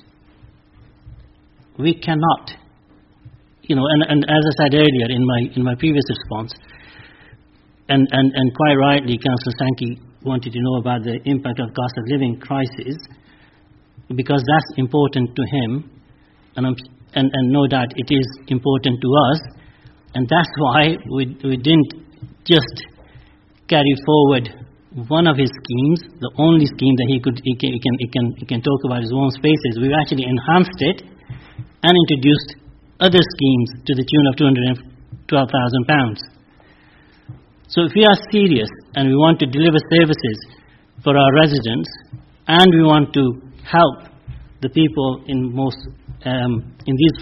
We cannot, and as I said earlier in my previous response, and quite rightly, Councillor Sankey wanted to know about the impact of cost of living crisis, because that's important to him, and no doubt it is important to us, and that's why we didn't just carry forward one of his schemes, the only scheme that he can talk about his own spaces. We've actually enhanced it and introduced other schemes to the tune of £212,000. So if we are serious and we want to deliver services for our residents, and we want to help the people in these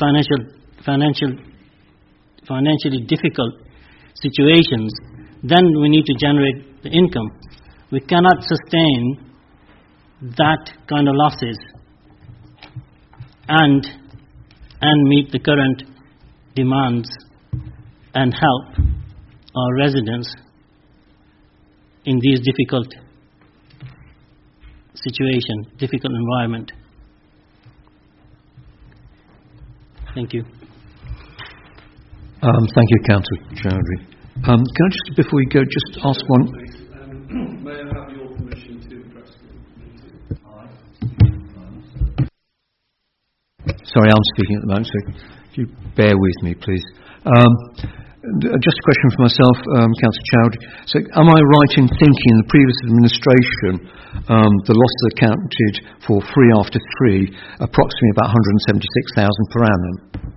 financially difficult situations, then we need to generate the income. We cannot sustain that kind of losses and meet the current demands and help our residents in these difficult situation, difficult environment. Thank you. Thank you, Councillor Chowdhury. Can I just, before we go, just ask one? May I have your permission to address the meeting? Sorry, I'm speaking at the moment, so if you bear with me, please. Just a question for myself, Councillor Chowdhury. So, am I right in thinking the previous administration, the losses accounted for 3 after 3, approximately about £176,000 per annum?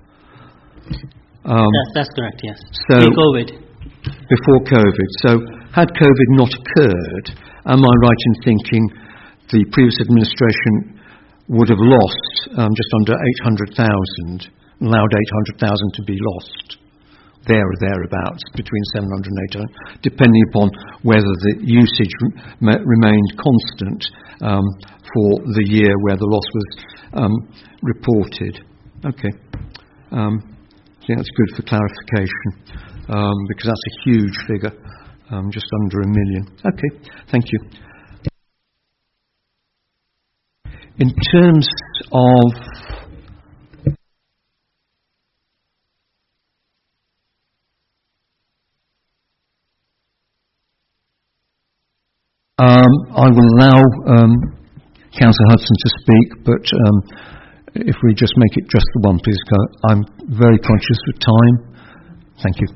That's correct, yes. So, Before COVID. So, had COVID not occurred, am I right in thinking the previous administration would have lost just under 800,000, allowed 800,000 to be lost? There or thereabouts, between 700 and 800, depending upon whether the usage remained constant for the year where the loss was reported. Okay. I think that's good for clarification, because that's a huge figure, just under £1 million. Okay, thank you. In terms of I will allow Councillor Hudson to speak, but if we just make it just the one, please. I'm very conscious of time. Thank you.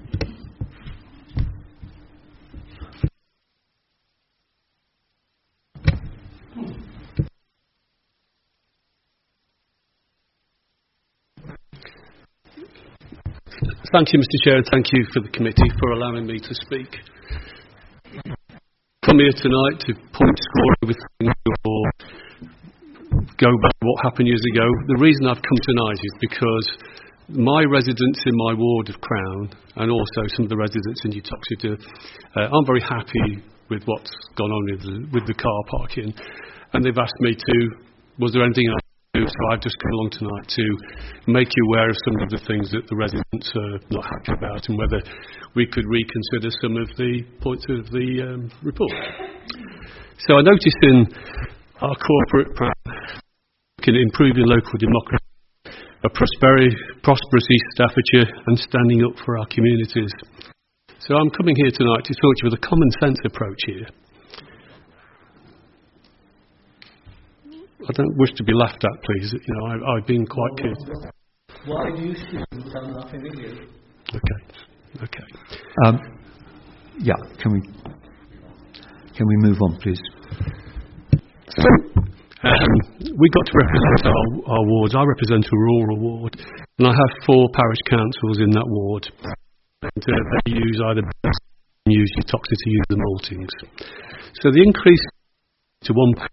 Thank you, Mr. Chair, and thank you for the committee for allowing me to speak. Come here tonight to point score everything or go back to what happened years ago. The reason I've come tonight is because my residents in my ward of Crown, and also some of the residents in Uttoxeter, aren't very happy with what's gone on with the car parking, and they've asked me was there anything I could do? So I've just come along tonight to make you aware of some of the things that the residents are not happy about, and whether we could reconsider some of the points of the report. So I noticed in our corporate plan, improving local democracy, a prosperous East Staffordshire, and standing up for our communities. So I'm coming here tonight to talk to you with a common sense approach here. I don't wish to be laughed at, please. I've been quite clear. Why do you students sound laughing at you? Okay. Yeah, can we move on, please? So, we got to represent our wards. I represent a rural ward, and I have 4 parish councils in that ward. And they use either use Uttoxeter, use the Maltings. So the increase to £1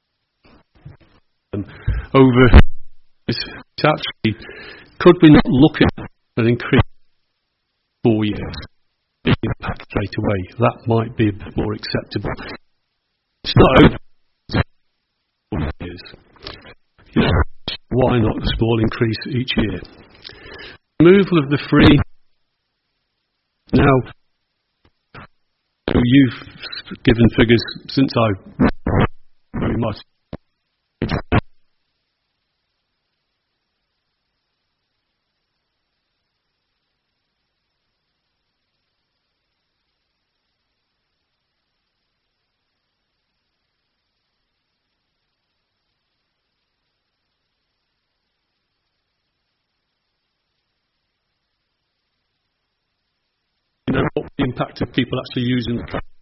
over is actually, could we not look at an increase 4 years, big impact straight away? That might be a bit more acceptable. It's not over 4 years. Why not a small increase each year? removal of the free. Now, you've given figures since I very much. You know what the impact of people actually using the car.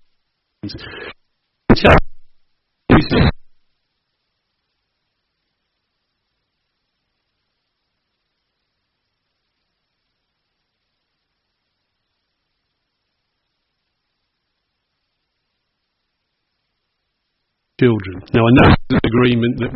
Children. Now I know there's an agreement that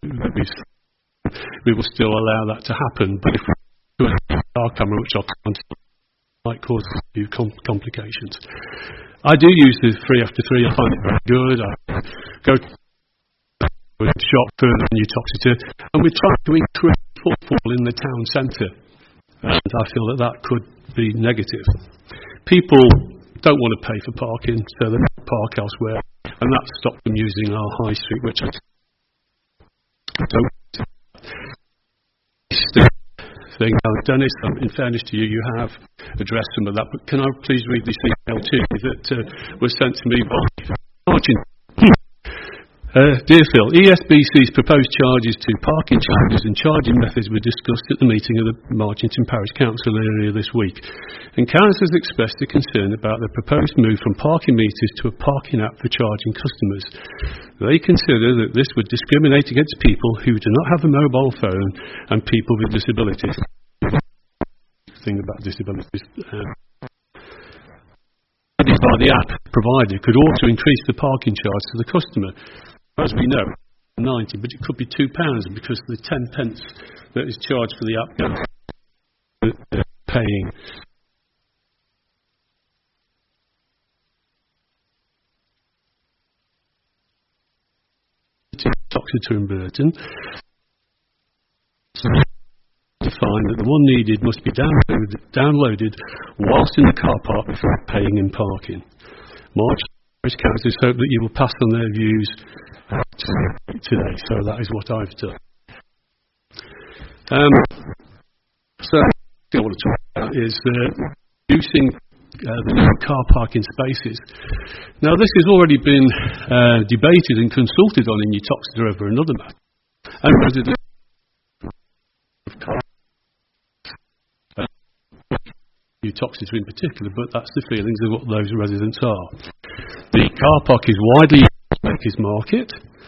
we will still allow that to happen, but if we do our camera, which I'll might cause a few complications. I do use the 3 after 3. I find it very good. I go to the shop further than Utoxeter, and we try to increase footfall in the town centre, and I feel that could be negative. People don't want to pay for parking, so they park elsewhere, and that stops them using our high street, which I don't thing. Now, Dennis, in fairness to you, you have addressed some of that, but can I please read this email to you that was sent to me by Martin? Dear Phil, ESBC's proposed charges to parking charges and charging methods were discussed at the meeting of the Marchington Parish Council earlier this week, and councillors expressed a concern about the proposed move from parking meters to a parking app for charging customers. They consider that this would discriminate against people who do not have a mobile phone and people with disabilities. The thing about disabilities. By the app provider could also increase the parking charge to the customer. As we know, 90, but it could be £2 because the 10 pence that is charged for the app they're paying. Toxeter and Burton. To find that the one needed must be downloaded whilst in the car park before paying in parking. Parish councillors hope that you will pass on their views today, so that is what I've done. So, what I want to talk about is using the new car parking spaces. Now, this has already been debated and consulted on in Utoxeter over another matter, and residents Utoxeter in particular, but that's the feelings of what those residents are. The car park is widely used in the Makers Market,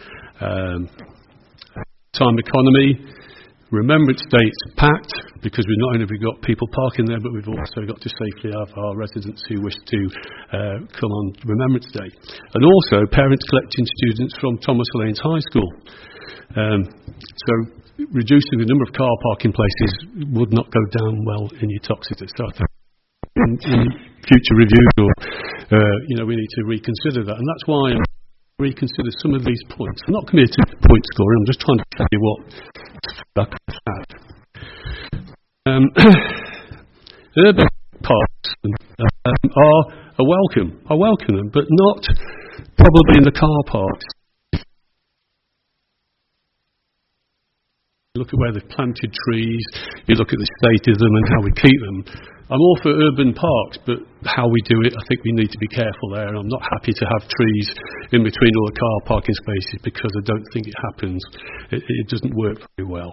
time economy, Remembrance Date's packed, because we've not only got people parking there, but we've also got to safely have our residents who wish to come on Remembrance Day. And also parents collecting students from Thomas Lanes High School. So reducing the number of car parking places would not go down well in Utoxeter. So I think in future reviews, or we need to reconsider that, and that's why I reconsider some of these points. I'm not committed to point scoring. I'm just trying to tell you what I could have. Urban parks are welcome. I welcome them, but not probably in the car parks. You look at where they've planted trees, you look at the state of them and how we keep them. I'm all for urban parks, but how we do it, I think we need to be careful there. And I'm not happy to have trees in between all the car parking spaces because I don't think it happens. It doesn't work very well.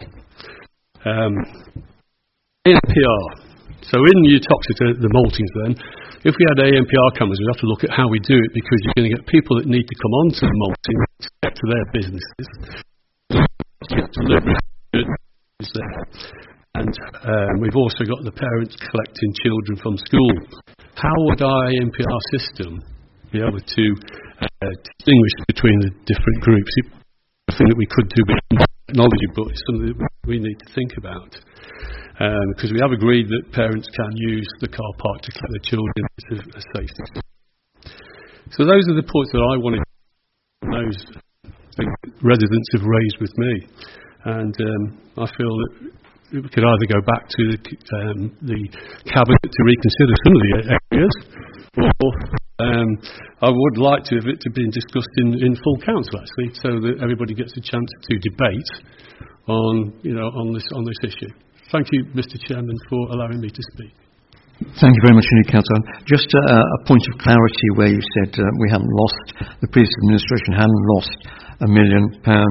ANPR. So in Utoxeter, the Maltings then, if we had ANPR cameras, we'd have to look at how we do it, because you're going to get people that need to come onto the Malting to get to their businesses. Delivery is there. And we've also got the parents collecting children from school. How would our ANPR system be able to distinguish between the different groups? It's something that we could do with technology, but it's something that we need to think about. Because we have agreed that parents can use the car park to collect their children as safety. So those are the points that I wanted those residents have raised with me. And I feel that could either go back to the Cabinet to reconsider some of the areas, or I would like to have it to be discussed in full council, actually, so that everybody gets a chance to debate on this issue. Thank you, Mr. Chairman, for allowing me to speak. Thank you very much indeed, Councillor. Just a point of clarity where you said we hadn't lost, the previous administration hadn't lost £1 million,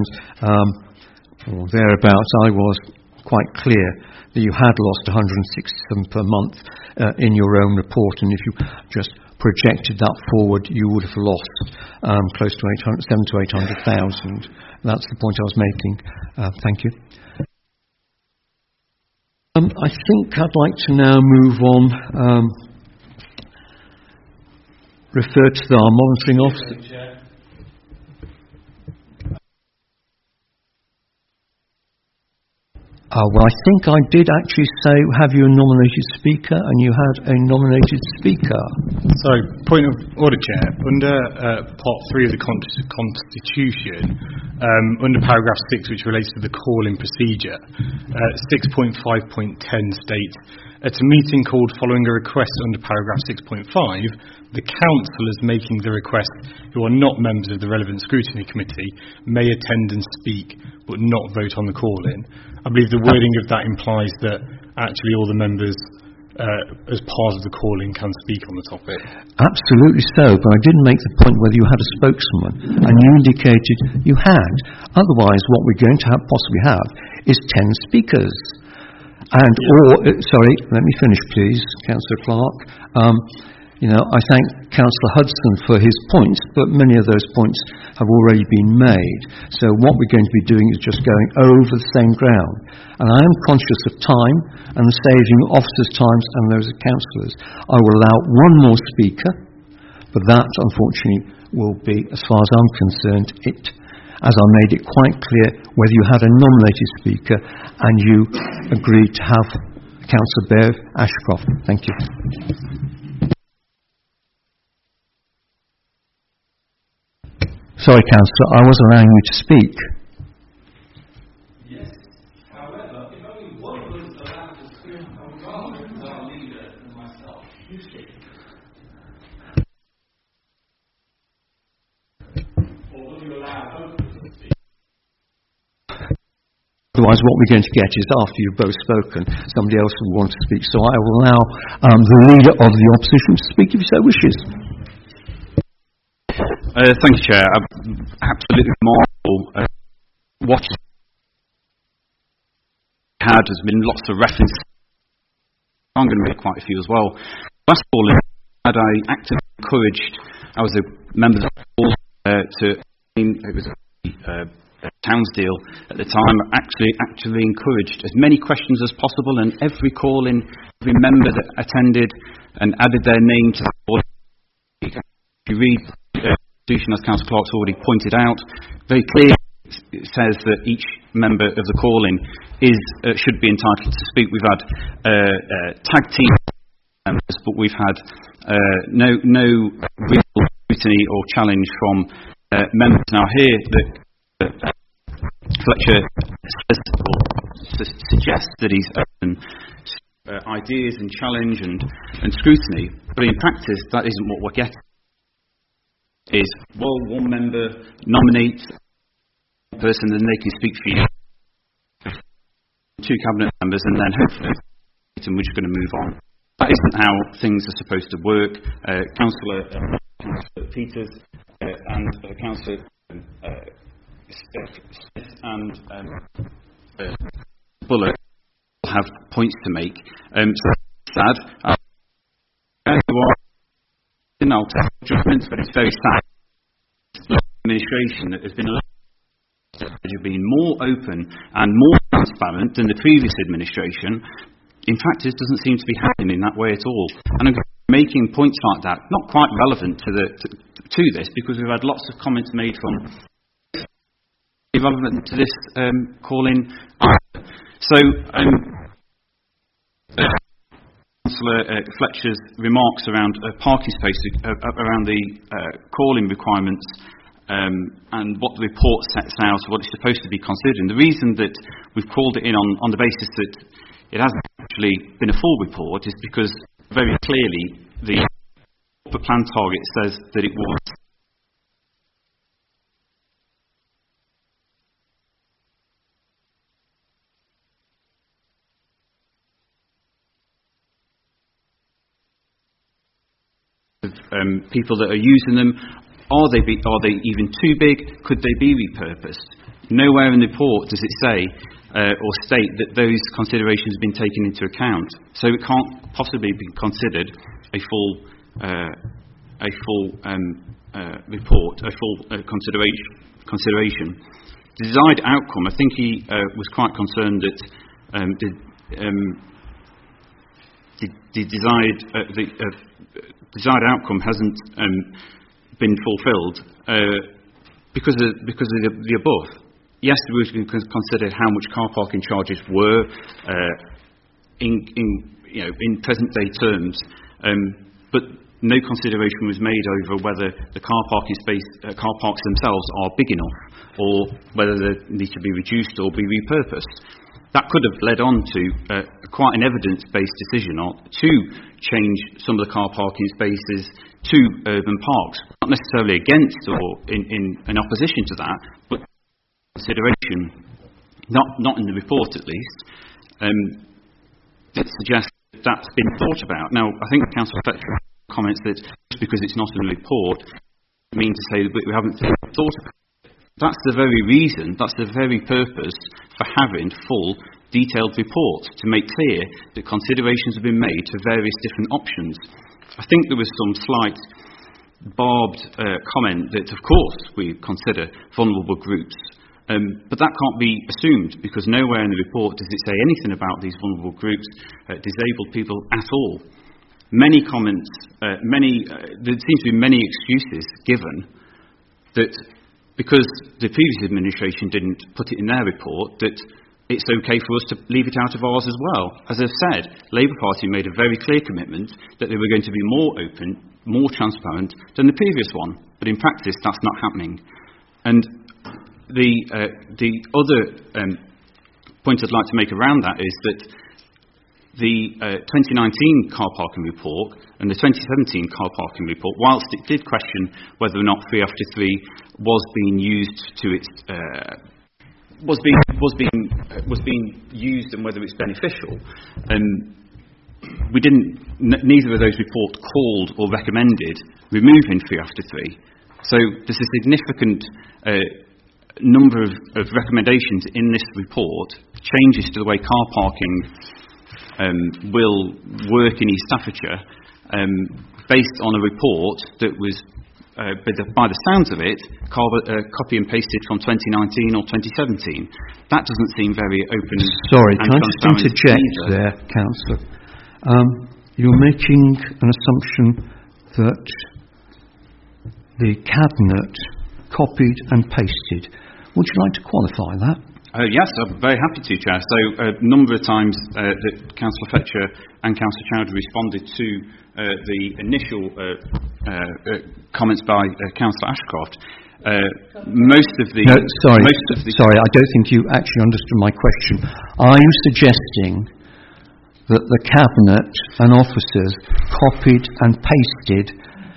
or thereabouts. I was quite clear that you had lost 167 per month in your own report, and if you just projected that forward, you would have lost close to 700,000 to 800,000. That's the point I was making. Thank you. I think I'd like to now move on, refer to our monitoring officer. Well, I think I did actually say, have you a nominated speaker? And you had a nominated speaker. So, point of order, Chair. Under Part 3 of the Constitution, under paragraph 6, which relates to the call-in procedure, 6.5.10 states, at a meeting called following a request under paragraph 6.5, the councillors making the request who are not members of the relevant scrutiny committee may attend and speak but not vote on the call-in. I believe the wording of that implies that actually all the members as part of the call-in can speak on the topic. Absolutely so, but I didn't make the point whether you had a spokesman, and you indicated you had. Otherwise, what we're going to possibly have is 10 speakers. And, sorry, let me finish, please, Councillor Clark. I thank Councillor Hudson for his points, but many of those points have already been made. So what we're going to be doing is just going over the same ground. And I am conscious of time and saving officers' times and those of councillors. I will allow one more speaker, but that, unfortunately, will be, as far as I'm concerned, it. As I made it quite clear whether you had a nominated speaker and you agreed to have Councillor Bev Ashcroft. Thank you. Sorry, Councillor, I was allowing you to speak. Yes. However, if only one of us allowed to speak, I would rather it was our leader than myself. You speak. Or will you allow both of us to speak? Otherwise, what we're going to get is, after you've both spoken, somebody else will want to speak. So I will allow the leader of the opposition to speak if he so wishes. Thank you, Chair. Absolutely remarkable. What had has been lots of references. I'm going to make quite a few as well. Last of all, I actively encouraged, I was a member of the board it was a Townsdeal at the time, actually encouraged as many questions as possible, and every call-in, every member that attended and added their name to the board. If you read as Councillor Clark's already pointed out, very clearly it says that each member of the call-in should be entitled to speak. We've had tag team members, but we've had no real scrutiny or challenge from members. Now here, Fletcher says or suggests that he's open to ideas and challenge and scrutiny, but in practice that isn't what we're getting. Is, well, one member nominates a person, then they can speak for you. 2 cabinet members, and then hopefully we're just going to move on. That isn't how things are supposed to work. Councillor Peters and Councillor Smith and Bullock have points to make. So sad. I'll take judgments, but it's very sad. The administration that has been more open and more transparent than the previous administration. In fact, this doesn't seem to be happening in that way at all. And I'm making points like that, not quite relevant to this, because we've had lots of comments made from relevant to this call-in. So, Councillor Fletcher's remarks around parking spaces, around the call-in requirements, and what the report sets out, what it's supposed to be considered. And the reason that we've called it in on the basis that it hasn't actually been a full report is because very clearly the plan target says that it was people that are using them. Are they even too big? Could they be repurposed? Nowhere in the report does it say or state that those considerations have been taken into account. So it can't possibly be considered a full report, a full consideration. The desired outcome, I think he was quite concerned that the desired outcome hasn't been fulfilled because of the above. Yes, we considered how much car parking charges were in present day terms, but no consideration was made over whether the car parks themselves are big enough, or whether they need to be reduced or be repurposed. That could have led on to quite an evidence-based decision to change some of the car parking spaces to urban parks. Not necessarily against or in opposition to that, but consideration, not in the report at least, that suggests that's been thought about. Now, I think Councillor Fletcher comments that just because it's not in the report, it means to say that we haven't thought about it. That's the very reason, that's the very purpose for having full, detailed reports, to make clear that considerations have been made to various different options. I think there was some slight barbed comment that, of course, we consider vulnerable groups, but that can't be assumed, because nowhere in the report does it say anything about these vulnerable groups, disabled people at all. Many comments, there seems to be many excuses given that because the previous administration didn't put it in their report, that it's okay for us to leave it out of ours as well. As I've said, Labour Party made a very clear commitment that they were going to be more open, more transparent than the previous one, but in practice that's not happening. And the other point I'd like to make around that is that the 2019 car parking report and the 2017 car parking report, whilst it did question whether or not 3 after 3 was being used to its was being used and whether it's beneficial, neither of those reports called or recommended removing 3 after 3. So there's a significant number of recommendations in this report, changes to the way car parking will work in East Staffordshire, based on a report that was, by the sounds of it, copy and pasted from 2019 or 2017. That doesn't seem very open. Sorry, can I just interject there, Councillor? You're making an assumption that the Cabinet copied and pasted. Would you like to qualify that? Yes, I'm very happy to, Chair. So a number of times that Councillor Fletcher and Councillor Chowdhury responded to the initial comments by Councillor Ashcroft. Sorry, I don't think you actually understood my question. Are you suggesting that the Cabinet and officers copied and pasted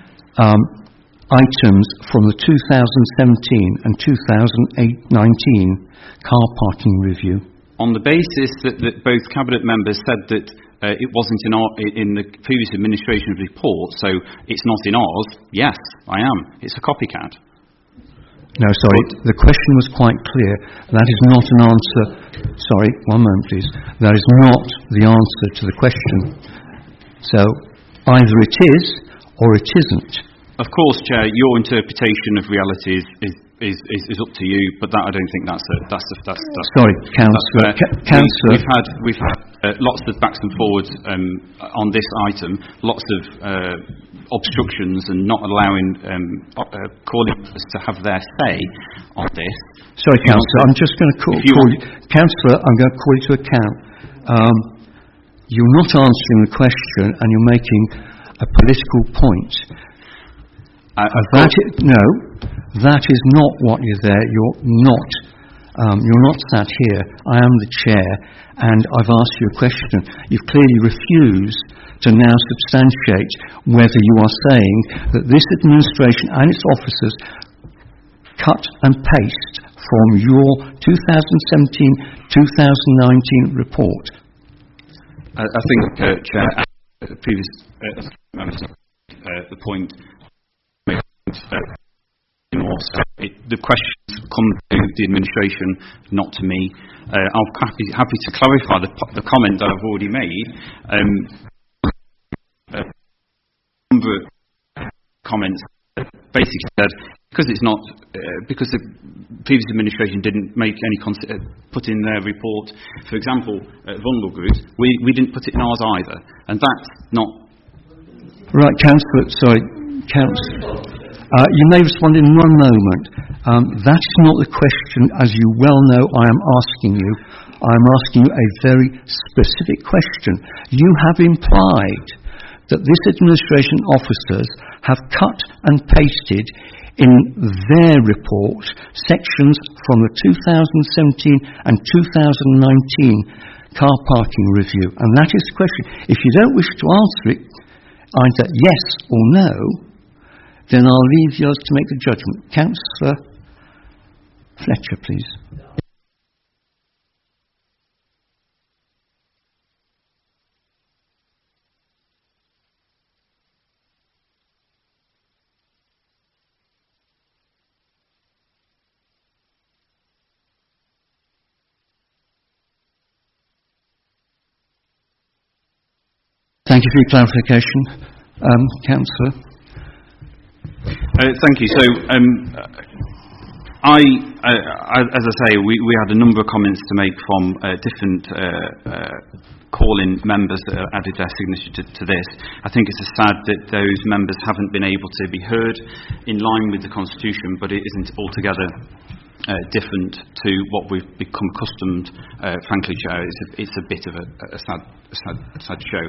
items from the 2017 and 2019 car parking review? On the basis that both Cabinet members said that it wasn't in the previous administration's report, so it's not in ours, yes, I am. It's a copycat. No, sorry, the question was quite clear. That is not an answer. Sorry, one moment please. That is not the answer to the question. So either it is or it isn't. Of course, Chair, your interpretation of reality is up to you, but that I don't think that's. Sorry, Councillor. We've had lots of backs and forwards on this item, lots of obstructions and not allowing calling us to have their say on this. Sorry, Councillor, I'm just going to call you. Councillor, I'm going to call you to account. You're not answering the question and you're making a political point. That is not what you're there. You're not sat here. I am the chair, and I've asked you a question. You've clearly refused to now substantiate whether you are saying that this administration and its officers cut and paste from your 2017-2019 report. I think, Chair, previous members, the point the questions come to the administration, not to me. I'm happy to clarify the comment that I've already made. A number of comments basically said because the previous administration didn't make any put in their report, for example, vulnerable groups, we didn't put it in ours either, and that's not right. Councillor. You may respond in one moment. That is not the question, as you well know, I am asking you. I am asking you a very specific question. You have implied that this administration officers have cut and pasted in their report sections from the 2017 and 2019 car parking review. And that is the question. If you don't wish to answer it, either yes or no, then I'll leave yours to make the judgment. Councillor Fletcher, please. Thank you for your clarification. Councillor. Thank you. So, as I say, we had a number of comments to make from different call-in members that added their signature to this. I think it's sad that those members haven't been able to be heard in line with the Constitution, but it isn't altogether different to what we've become accustomed. Frankly, Chair, it's a bit of a sad show.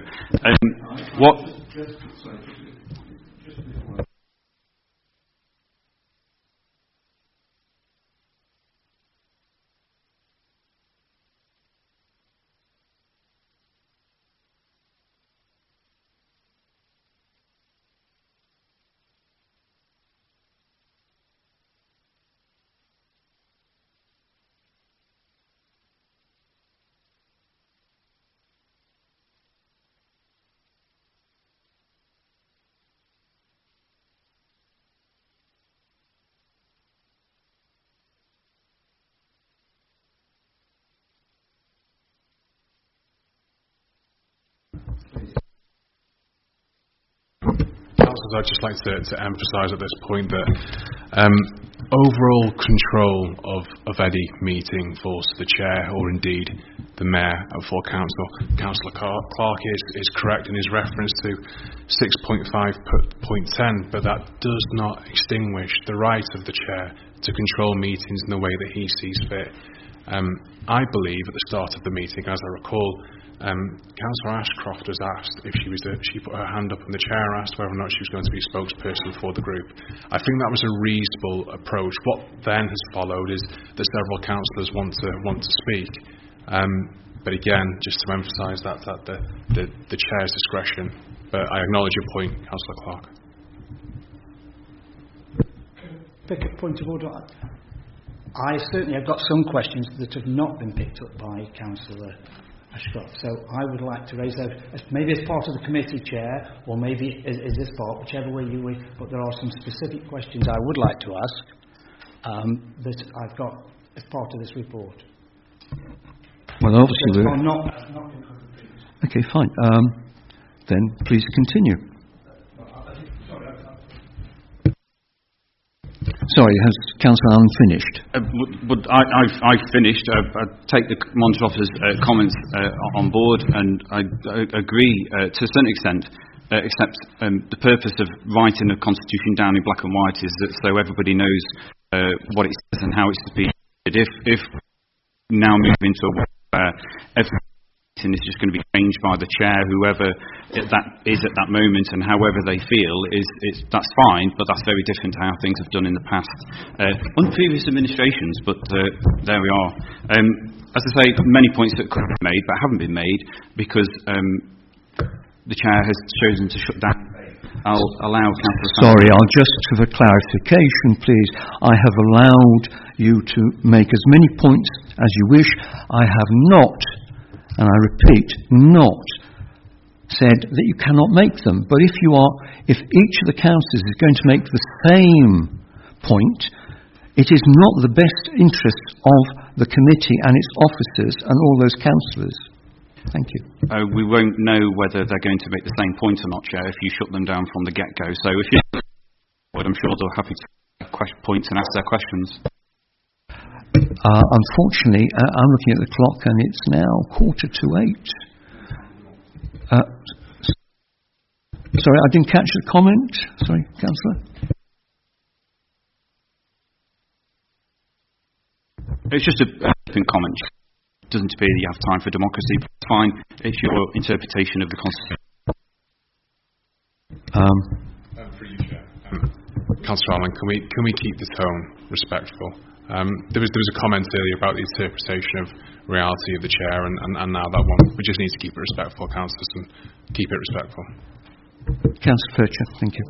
I'd just like to emphasise at this point that overall control of any meeting falls to the chair or indeed the mayor at full council. Councillor Clark is correct in his reference to 6.5.10, but that does not extinguish the right of the chair to control meetings in the way that he sees fit. I believe at the start of the meeting, as I recall, Councillor Ashcroft was asked if she put her hand up and the chair asked whether or not she was going to be a spokesperson for the group. I think that was a reasonable approach. What then has followed is that several councillors want to speak. But again, just to emphasise that the chair's discretion. But I acknowledge your point, Councillor Clark. Pick a point of order. I certainly have got some questions that have not been picked up by Councillor Ashcroft. So I would like to raise those, maybe as part of the committee chair, or maybe as this part, whichever way you wish. But there are some specific questions I would like to ask that I've got as part of this report. Well, obviously, okay, fine. Then please continue. Sorry, has Councillor Allen finished? But I've finished. I take the Monitor Officer's comments on board, and I agree to a certain extent, except the purpose of writing a constitution down in black and white is that so everybody knows what it says and how it's to be. If now moving into a where and it's just going to be changed by the chair, whoever that is at that moment, and however they feel that's fine. But that's very different to how things have done in the past on previous administrations. But there we are. As I say, many points that could have been made but haven't been made because the chair has chosen to shut down. I'll allow Councillor. Sorry, I'll just for clarification, please. I have allowed you to make as many points as you wish. I have not. And I repeat, not said that you cannot make them. But if each of the councillors is going to make the same point, it is not the best interests of the committee and its officers and all those councillors. Thank you. We won't know whether they're going to make the same point or not, Chair, if you shut them down from the get-go. So if you, I'm sure they're happy to make points and ask their questions. Unfortunately, I'm looking at the clock and it's now 7:45. Sorry, I didn't catch the comment. Sorry, Councillor. It's just a different comment. It doesn't appear that you have time for democracy. But it's fine. It's your interpretation of the Constitution. For you, Chair. Councillor Allen, can we keep the tone respectful? There was a comment earlier about the interpretation of reality of the chair, and now that one. We just need to keep it respectful, councillors, and keep it respectful. Councillor Fletcher, thank you.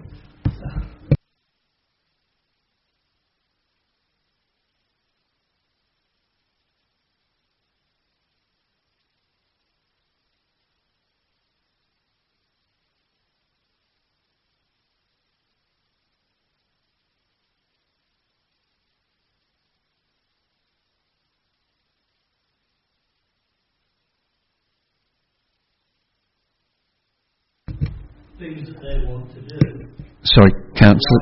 Things that they want to do. Sorry, Councillor.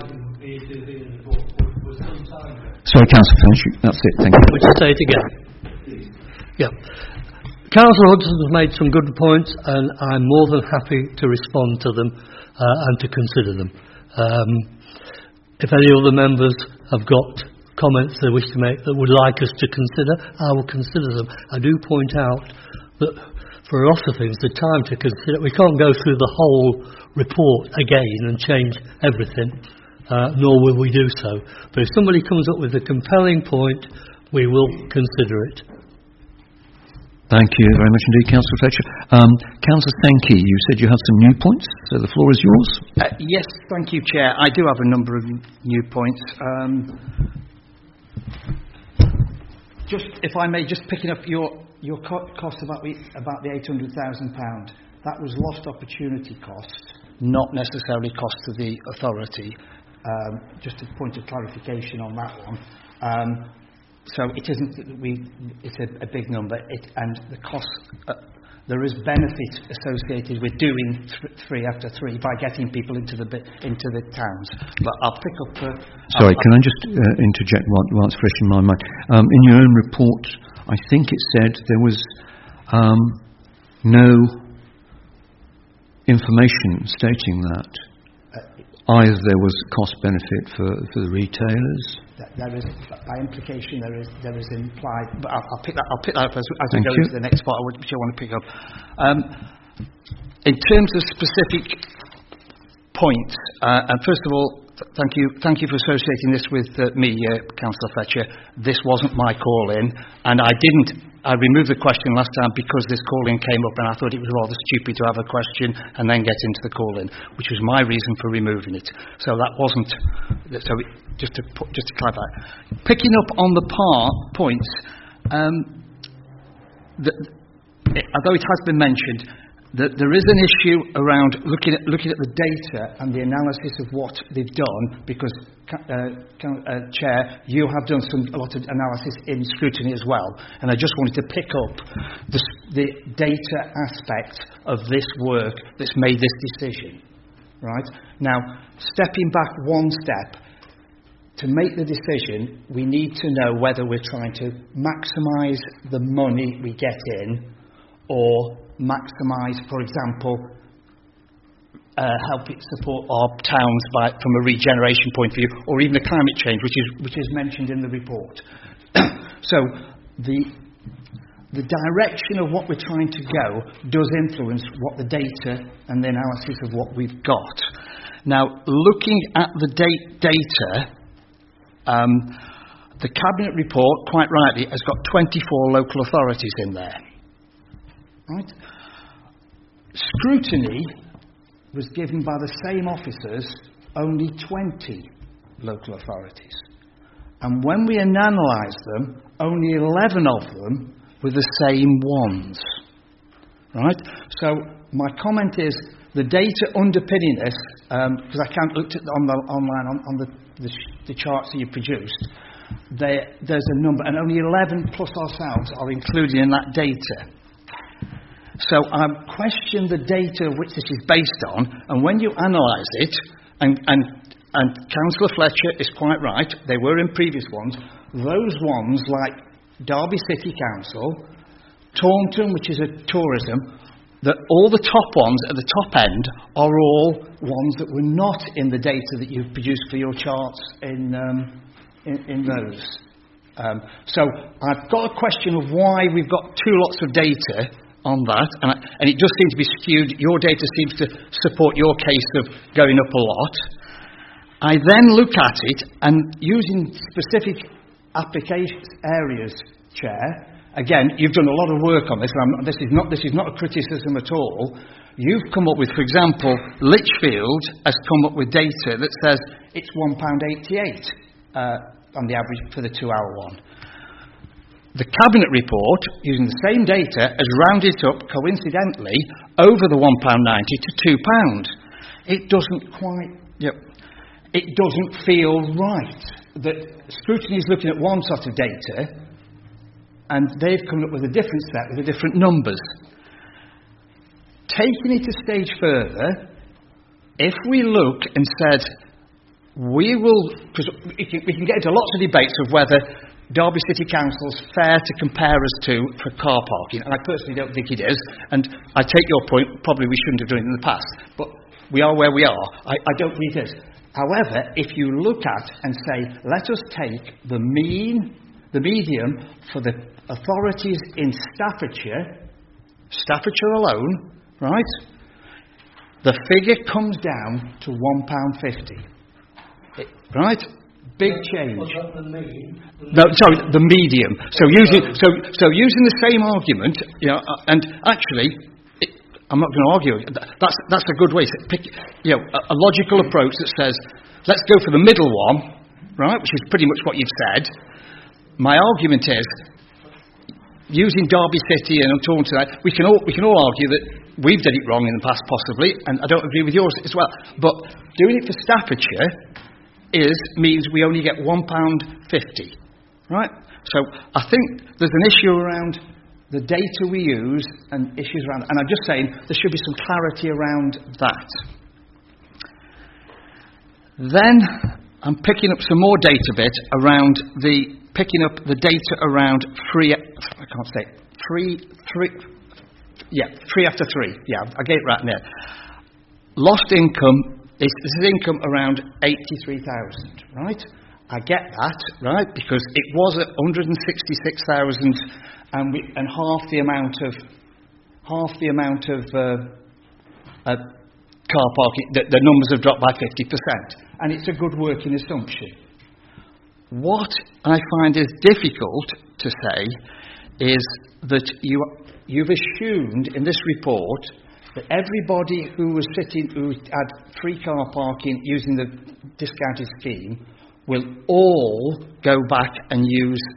Sorry, Councillor Fletcher. That's it. Thank you. Would you say it again? Yeah. Councillor Hudson has made some good points, and I'm more than happy to respond to them and to consider them. If any other members have got comments they wish to make that would like us to consider, I will consider them. I do point out that for a lot of things, the time to consider, we can't go through the whole report again and change everything, nor will we do so. But if somebody comes up with a compelling point, we will consider it. Thank you very much indeed, Councillor Fletcher. Councillor Sankey, you said you had some new points, so the floor is yours. Yes, thank you, Chair. I do have a number of new points. Just, if I may, just picking up your cost about the £800,000. That was lost opportunity cost, not necessarily cost to the authority. Just a point of clarification on that one. So it isn't that it's a big number, and the cost. There is benefit associated with doing 3 after 3 by getting people into the towns. But I'll pick up. Sorry, can I just interject while it's fresh in my mind? In your own report, I think it said there was no information stating that. Either there was cost benefit for the retailers. There is, by implication, there is implied. But I'll pick that up as we go into the next part, which I want to pick up. In terms of specific points, and first of all, thank you for associating this with me, Councillor Fletcher. This wasn't my call-in, and I removed the question last time because this call-in came up, and I thought it was rather stupid to have a question and then get into the call-in, which was my reason for removing it. So that wasn't. Just to clarify, picking up on the points, although it has been mentioned that there is an issue around looking at the data and the analysis of what they've done, because Chair, you have done a lot of analysis in scrutiny as well, and I just wanted to pick up the data aspect of this work that's made this decision. Right now, stepping back one step. To make the decision, we need to know whether we're trying to maximise the money we get in, or maximise, for example, help it support our towns from a regeneration point of view, or even a climate change, which is mentioned in the report. So the the direction of what we're trying to go does influence what the data and the analysis of what we've got. Now, looking at the data, the Cabinet report, quite rightly, has got 24 local authorities in there. Right? Scrutiny was given by the same officers only 20 local authorities. And when we analysed them, only 11 of them were the same ones. Right? So my comment is, the data underpinning this, because I can't look at online on the charts that you produced, there's a number, and only 11 plus ourselves are included in that data. So I question the data which this is based on, and when you analyse it, and Councillor Fletcher is quite right, they were in previous ones, those ones like Derby City Council, Taunton, which is a tourism, that all the top ones at the top end are all ones that were not in the data that you've produced for your charts in those. So I've got a question of why we've got two lots of data on that, and it does seem to be skewed. Your data seems to support your case of going up a lot. I then look at it, and using specific application areas, Chair, again, you've done a lot of work on this, and this is not a criticism at all. You've come up with, for example, Lichfield has come up with data that says it's £1.88 on the average for the 2-hour one. The Cabinet report, using the same data, has rounded it up, coincidentally, over the £1.90 to £2. It doesn't quite... it doesn't feel right that Scrutiny is looking at one sort of data, and they've come up with a different set with the different numbers. Taking it a stage further, if we look and said, we will... because we can get into lots of debates of whether Derby City Council's fair to compare us to for car parking, and I personally don't think it is, and I take your point, probably we shouldn't have done it in the past, but we are where we are. I don't think it is. However, if you look at and say, let us take the medium for the authorities in Staffordshire alone, right? The figure comes down to £1.50. Right? Big change. No, sorry, the medium. So using the same argument, and actually, I'm not going to argue. That's a good way to pick, a logical approach that says, let's go for the middle one, right? Which is pretty much what you've said. My argument is, using Derby City and Taunton, we can all argue that we've done it wrong in the past, possibly, and I don't agree with yours as well. But doing it for Staffordshire means we only get £1.50, right? So I think there's an issue around the data we use and issues around, and I'm just saying there should be some clarity around that. Then I'm picking up some more data bit around picking up the data around free after three. Yeah, I get it right now. Lost income. This is income around 83,000, right? I get that, right? Because it was at 166,000, and half the amount of car parking. The numbers have dropped by 50%, and it's a good working assumption. What I find is difficult to say is that you've assumed in this report that everybody who had free car parking using the discounted scheme will all go back and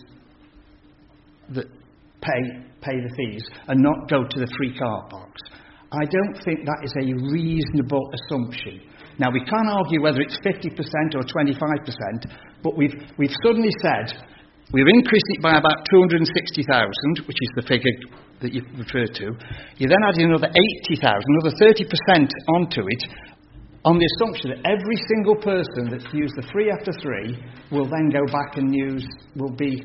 pay the fees and not go to the free car parks. I don't think that is a reasonable assumption. Now, we can't argue whether it's 50% or 25%, but we've suddenly said we've increased it by about 260,000, which is the figure that you referred to. You then add another 80,000, another 30% onto it, on the assumption that every single person that's used the free after three will then go back and will be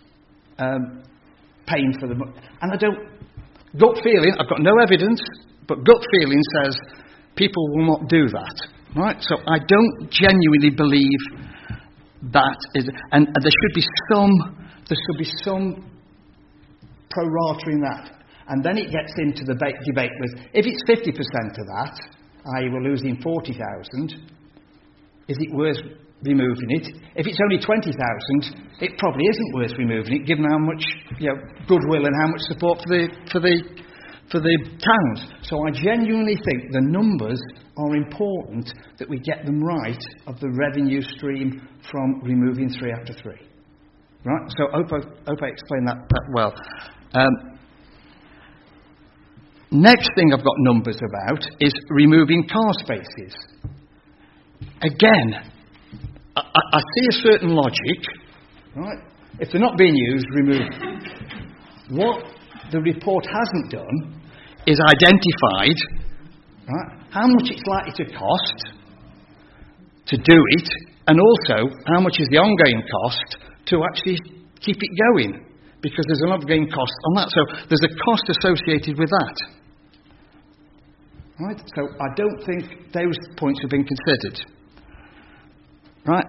paying for them. And gut feeling, I've got no evidence, but gut feeling says people will not do that. Right? So I don't genuinely believe that is, and there should be some prorating that. And then it gets into the debate with, if it's 50% of that, i.e. we're losing 40,000, is it worth removing it? If it's only 20,000, it probably isn't worth removing it, given how much goodwill and how much support for the towns. So I genuinely think the numbers are important, that we get them right, of the revenue stream from removing 3 after 3. Right? So I hope I explained that well. Next thing I've got numbers about is removing car spaces. Again, I see a certain logic, right? If they're not being used, remove them. What the report hasn't done is identified, right, how much it's likely to cost to do it, and also how much is the ongoing cost to actually keep it going, because there's an ongoing cost on that. So there's a cost associated with that. Right? So I don't think those points have been considered. Right?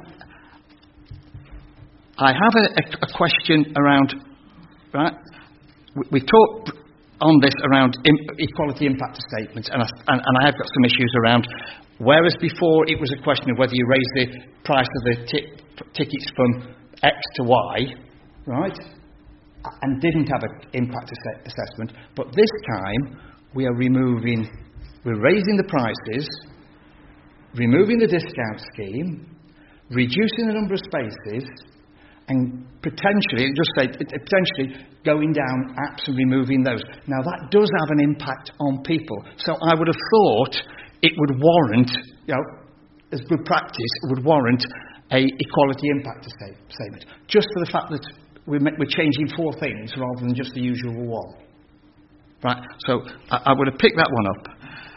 I have a question around, right? We've talked on this around equality impact statements, and I have got some issues around, whereas before it was a question of whether you raise the price of the tickets from X to Y, right? And didn't have an impact assessment, but this time we're raising the prices, removing the discount scheme, reducing the number of spaces, and potentially going down apps and removing those. Now that does have an impact on people. So I would have thought it would warrant, as good practice, it would warrant a equality impact statement. Just for the fact that we're changing 4 things rather than just the usual one. Right, so I would have picked that one up.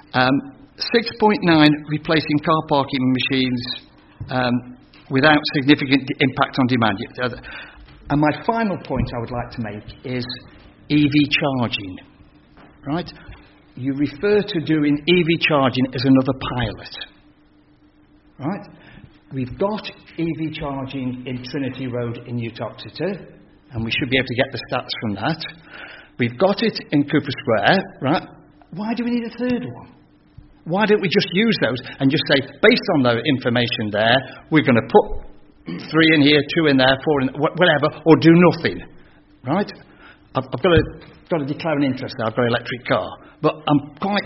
6.9, replacing car parking machines without significant impact on demand. And my final point I would like to make is EV charging. Right? You refer to doing EV charging as another pilot. Right? We've got EV charging in Trinity Road in Uttoxeter, and we should be able to get the stats from that. We've got it in Cooper Square, right? Why do we need a third one? Why don't we just use those and just say, based on the information there, we're going to put 3 in here, 2 in there, 4 in whatever, or do nothing, right? I've got to declare an interest there. I've got an electric car, but I'm quite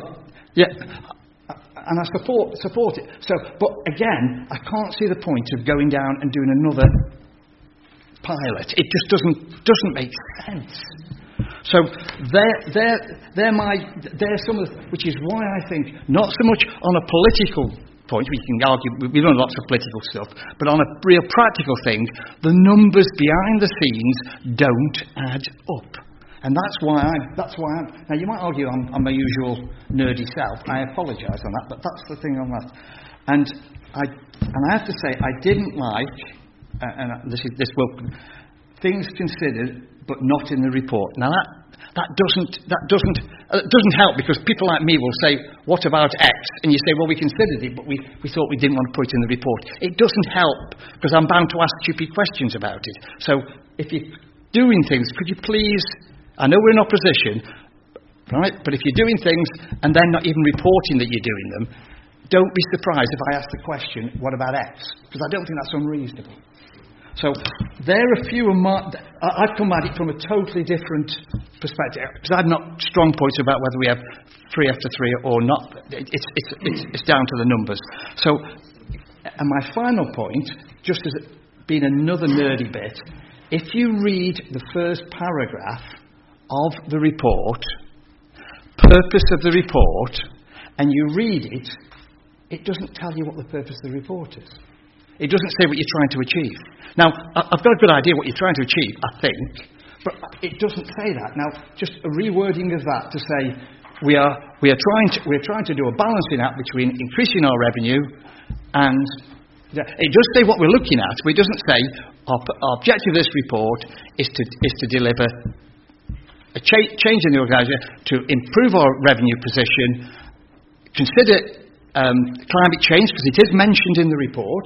and I support it. So, but again, I can't see the point of going down and doing another pilot. It just doesn't make sense. So they're some of the, which is why I think, not so much on a political point, we can argue, we've done lots of political stuff, but on a real practical thing, the numbers behind the scenes don't add up. And that's why I'm, now you might argue I'm my usual nerdy self, I apologise on that, but that's the thing on that. And I have to say, I didn't like, and this will, things considered, but not in the report. Now that doesn't help, because people like me will say, what about X? And you say, well, we considered it, but we thought we didn't want to put it in the report. It doesn't help, because I'm bound to ask stupid questions about it. So if you're doing things, could you please, I know we're in opposition, right? But if you're doing things and then not even reporting that you're doing them, don't be surprised if I ask the question, what about X? Because I don't think that's unreasonable. So there are a few of I've come at it from a totally different perspective, because I've not strong points about whether we have 3 after 3 or not. It's down to the numbers. So, and my final point, just as being another nerdy bit, if you read the first paragraph of the report, purpose of the report, and you read it, it doesn't tell you what the purpose of the report is. It doesn't say what you're trying to achieve. Now, I've got a good idea what you're trying to achieve, I think, but it doesn't say that. Now, just a rewording of that to say we are trying to do a balancing act between increasing our revenue and it does say what we're looking at, but it doesn't say our objective of this report is to deliver a change in the organisation to improve our revenue position, consider climate change, because it is mentioned in the report.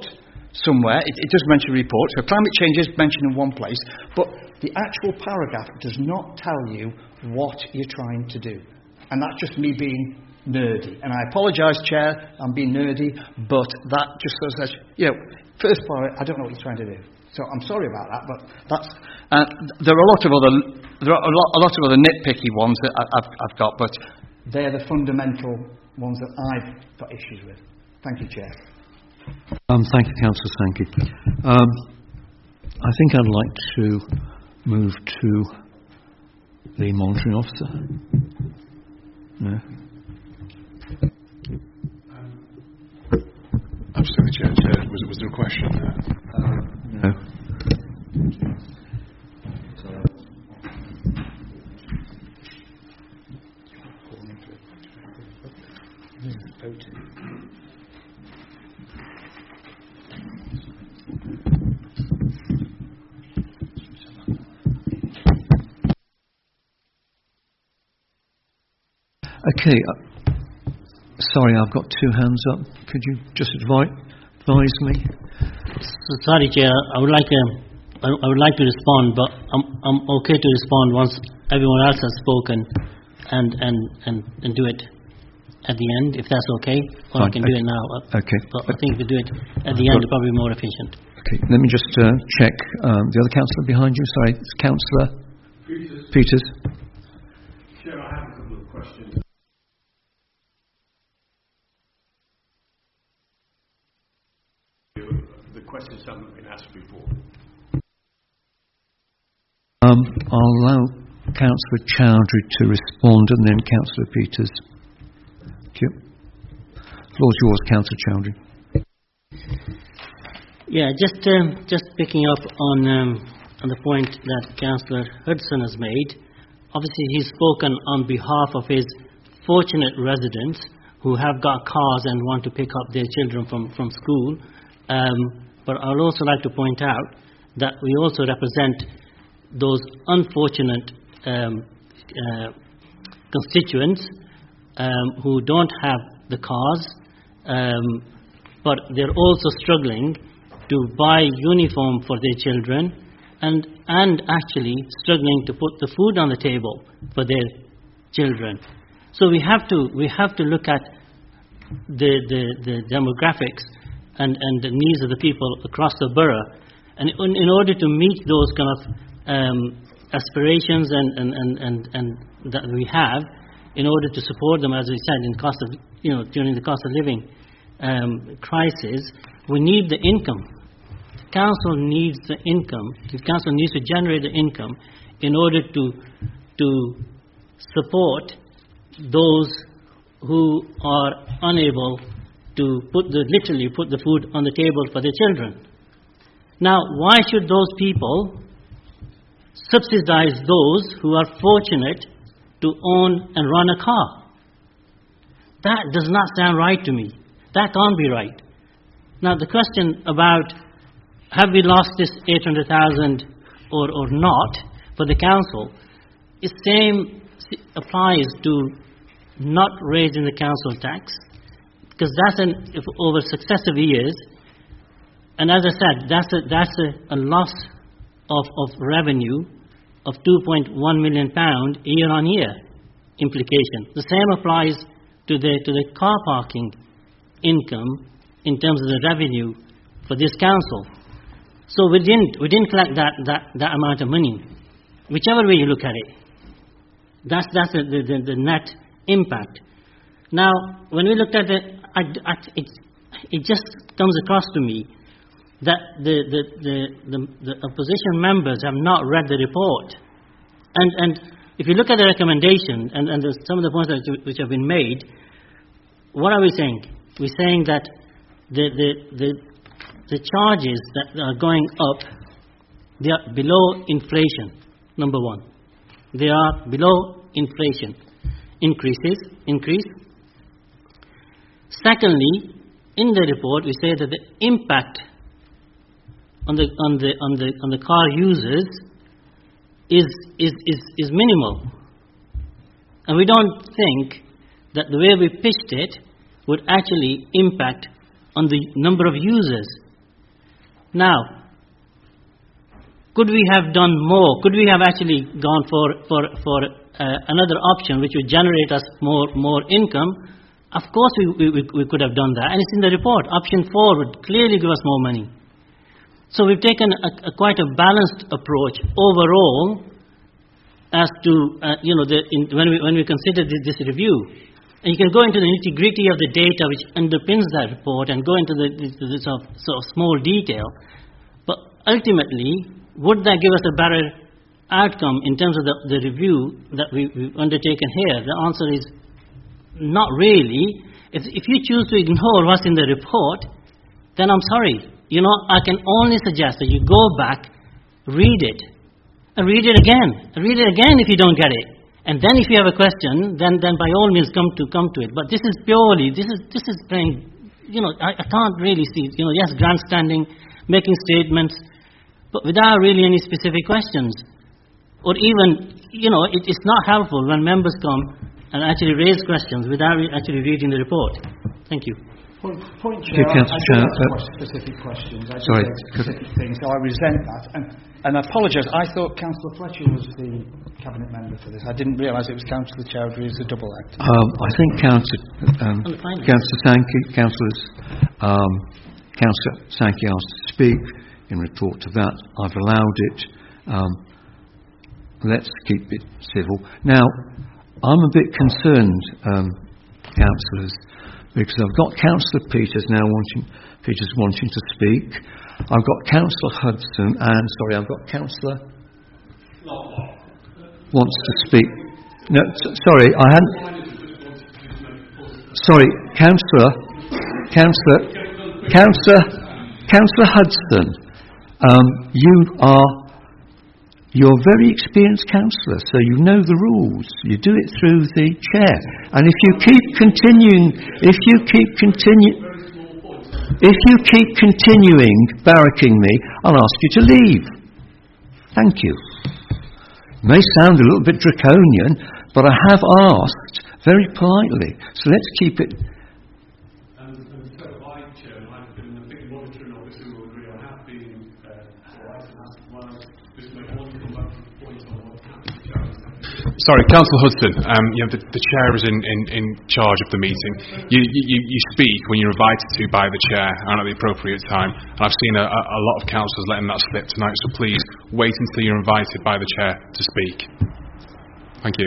somewhere. It does mention report, so climate change is mentioned in one place, but the actual paragraph does not tell you what you're trying to do. And that's just me being nerdy. And I apologise, Chair, I'm being nerdy, but that just says, first part, I don't know what you're trying to do. So I'm sorry about that, but that's. There are a lot of other nitpicky ones that I've got, but they're the fundamental ones that I've got issues with. Thank you, Chair. Thank you, Councillor Sankey. I think I'd like to move to the monitoring officer. No. Absolutely, Chair. Was there a question there? No. Okay. Sorry, I've got two hands up. Could you just advise me? So, sorry, Chair. I would like to respond, but I'm okay to respond once everyone else has spoken, and do it at the end, if that's okay. Or I can do it now. Okay. But I think if we do it at the end, it's probably more efficient. Okay. Let me just check. The other councillor behind you. Sorry, it's Councillor Peters. Chair, I have a couple of questions. The questions haven't been asked before. I'll allow Councillor Chowdhury to respond, and then Councillor Peters. Thank you. The floor's yours, Councillor Chowdhury. Yeah, just picking up on the point that Councillor Hudson has made. Obviously, he's spoken on behalf of his fortunate residents who have got cars and want to pick up their children from school. But I would also like to point out that we also represent those unfortunate constituents who don't have the cars, but they're also struggling to buy uniform for their children and actually struggling to put the food on the table for their children. So we have to look at the demographics and the needs of the people across the borough, and in order to meet those kind of aspirations and that we have, in order to support them, as we said, in cost of during the cost of living crisis, we need the income. The council needs the income. The council needs to generate the income in order to support those who are unable to literally put the food on the table for their children. Now, why should those people subsidize those who are fortunate to own and run a car? That does not sound right to me. That can't be right. Now, the question about have we lost this 800,000 or not for the council, the same applies to not raising the council tax, because that's over successive years, and as I said, that's a loss of revenue of £2.1 million year on year implication. The same applies to the car parking income in terms of the revenue for this council. So we didn't collect that amount of money, whichever way you look at it. That's the net impact. Now, when we looked at it, it just comes across to me that the opposition members have not read the report. And if you look at the recommendation and some of the points which have been made, what are we saying? We're saying that the charges that are going up, they are below inflation, number one. They are below inflation. Increase. Secondly, in the report we say that the impact on the car users is minimal, and we don't think that the way we pitched it would actually impact on the number of users. Now, could we have done more? Could we have actually gone for another option which would generate us more income? Of course we could have done that, and it's in the report. Option 4 would clearly give us more money. So we've taken quite a balanced approach overall as to when we consider this review. And you can go into the nitty-gritty of the data which underpins that report and go into the sort of small detail. But ultimately, would that give us a better outcome in terms of the review that we've undertaken here? The answer is not really. If you choose to ignore what's in the report, then I'm sorry. I can only suggest that you go back, read it, and read it again. Read it again if you don't get it. And then if you have a question, then by all means come to it. But this is playing, I can't really see, yes, grandstanding, making statements, but without really any specific questions. Or even, it's not helpful when members come and actually raise questions without actually reading the report. Thank you. Point Chair, I don't ask specific questions. I just say specific things, so I resent that. And I apologise, I thought Councillor Fletcher was the Cabinet member for this. I didn't realise it was Councillor Chowdhury as a double act. I think Councillor Sankey asked to speak in report to that. I've allowed it. Let's keep it civil. Now, I'm a bit concerned, councillors, because I've got Councillor Peters wanting to speak. I've got Councillor Hudson and I've got Councillor wants to speak. No, sorry, I hadn't. Sorry, Councillor Hudson. You're a very experienced councillor, so you know the rules. You do it through the chair. And if you keep continuing barracking me, I'll ask you to leave. Thank you. It may sound a little bit draconian, but I have asked very politely. So let's keep it. Sorry, Councillor Hudson. The chair is in charge of the meeting. You speak when you're invited to by the chair and at the appropriate time. And I've seen a lot of councillors letting that slip tonight. So please wait until you're invited by the chair to speak. Thank you.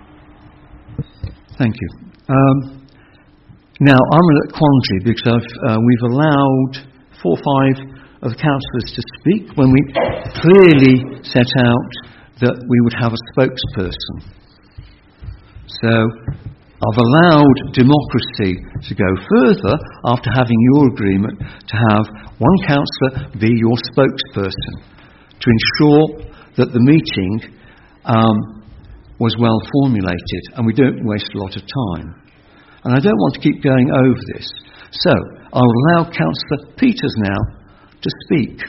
Thank you. Now I'm in a quandary because we've allowed 4 or 5 of the councillors to speak when we clearly set out that we would have a spokesperson. So I've allowed democracy to go further after having your agreement to have one councillor be your spokesperson to ensure that the meeting was well formulated and we don't waste a lot of time. And I don't want to keep going over this. So I'll allow Councillor Peters now to speak.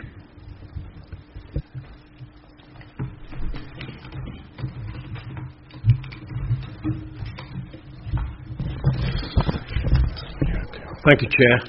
Thank you, Chair.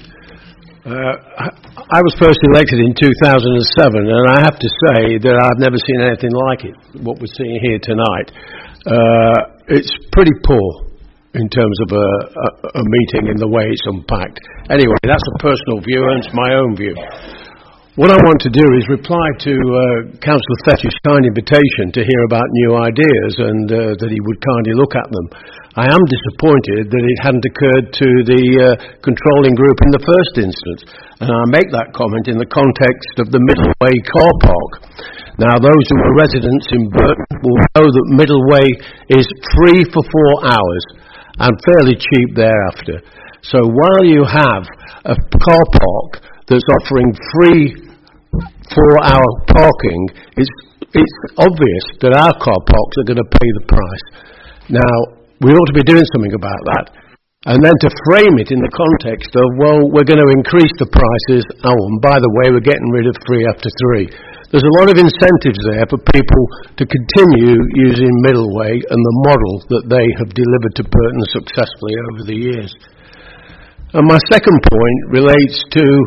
I was first elected in 2007, and I have to say that I've never seen anything like it, what we're seeing here tonight. It's pretty poor in terms of a meeting in the way it's unpacked. Anyway, that's a personal view, and it's my own view. What I want to do is reply to Councillor Fletcher's kind invitation to hear about new ideas and that he would kindly look at them. I am disappointed that it hadn't occurred to the controlling group in the first instance, and I make that comment in the context of the Middleway car park. Now, those who are residents in Burton will know that Middleway is free for 4 hours and fairly cheap thereafter. So while you have a car park that's offering free 4-hour parking, it's obvious that our car parks are going to pay the price. Now, we ought to be doing something about that. And then to frame it in the context of, well, we're going to increase the prices, and by the way, we're getting rid of free after 3. There's a lot of incentives there for people to continue using Middleway and the model that they have delivered to Burton successfully over the years. And my second point relates to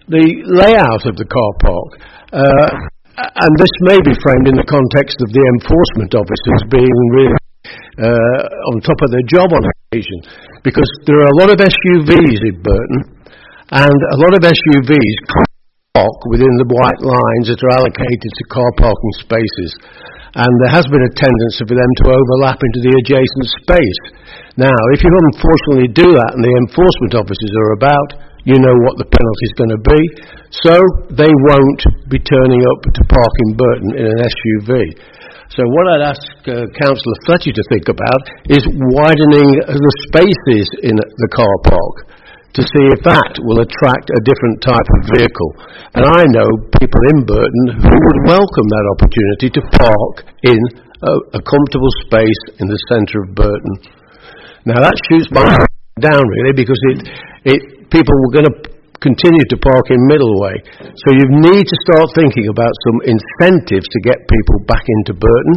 the layout of the car park. And this may be framed in the context of the enforcement officers being really on top of their job on occasion, because there are a lot of SUVs in Burton, and a lot of SUVs park within the white lines that are allocated to car parking spaces, and there has been a tendency for them to overlap into the adjacent space. Now, if you unfortunately do that and the enforcement officers are about, you know what the penalty is going to be, so they won't be turning up to park in Burton in an SUV. So what I'd ask Councillor Fletcher to think about is widening the spaces in the car park to see if that will attract a different type of vehicle. And I know people in Burton who would welcome that opportunity to park in a comfortable space in the centre of Burton. Now that shoots my down really, because people were going to continue to park in Middleway. So you need to start thinking about some incentives to get people back into Burton.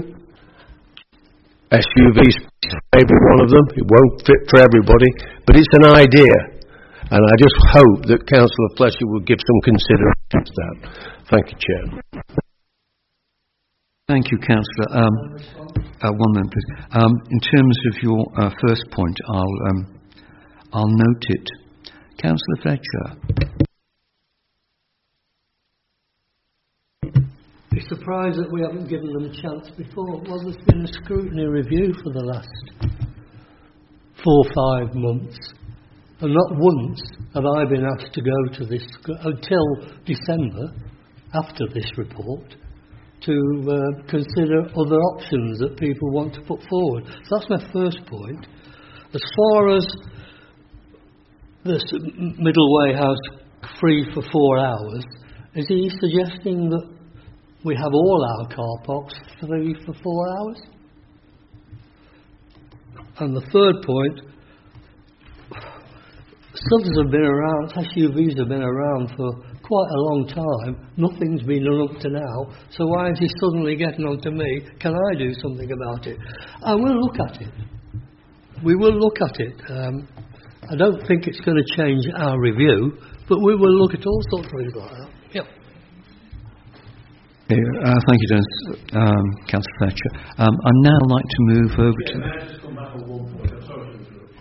SUVs may be one of them. It won't fit for everybody, but it's an idea. And I just hope that Councillor Fletcher will give some consideration to that. Thank you, Chair. Thank you, Councillor. 1 minute, please. In terms of your first point, I'll note it. Councillor Fletcher. Be surprised that we haven't given them a chance before. Well, there's been a scrutiny review for the last 4 or 5 months, and not once have I been asked to go to this until December, after this report, to consider other options that people want to put forward. So that's my first point. As far as this Middleway House free for 4 hours, is he suggesting that we have all our car parks free for 4 hours? And the third point, subs have been around, SUVs have been around for quite a long time. Nothing's been done up to now, so why is he suddenly getting on to me? Can I do something about it? And we'll look at it. We will look at it. I don't think it's going to change our review, but we will look at all sorts of things like that. Yep. Thank you, Dennis. Councillor Fletcher. I'd now like to move over to... May I just come back on one point? I'm sorry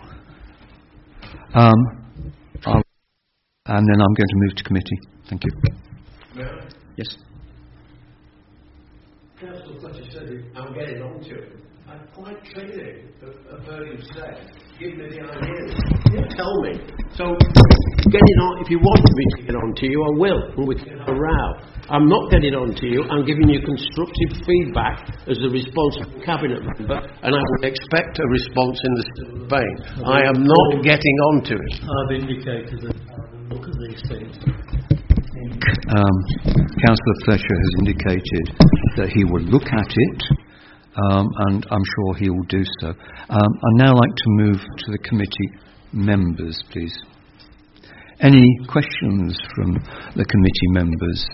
to interrupt. And then I'm going to move to committee. Thank you. Yes. Councillor Fletcher said I'm getting on to it. I quite clearly have heard him say, give me the ideas. You tell me. So, getting on, if you want me to get on to you, I will, and we can have a row. I'm not getting on to you. I'm giving you constructive feedback as a responsible cabinet member, and I would expect a response in the same vein. I am not getting on to it. I've indicated that I will look at these things. Councillor Fletcher has indicated that he will look at it, and I'm sure he will do so. I'd now like to move to the committee members, please. Any questions from the committee members?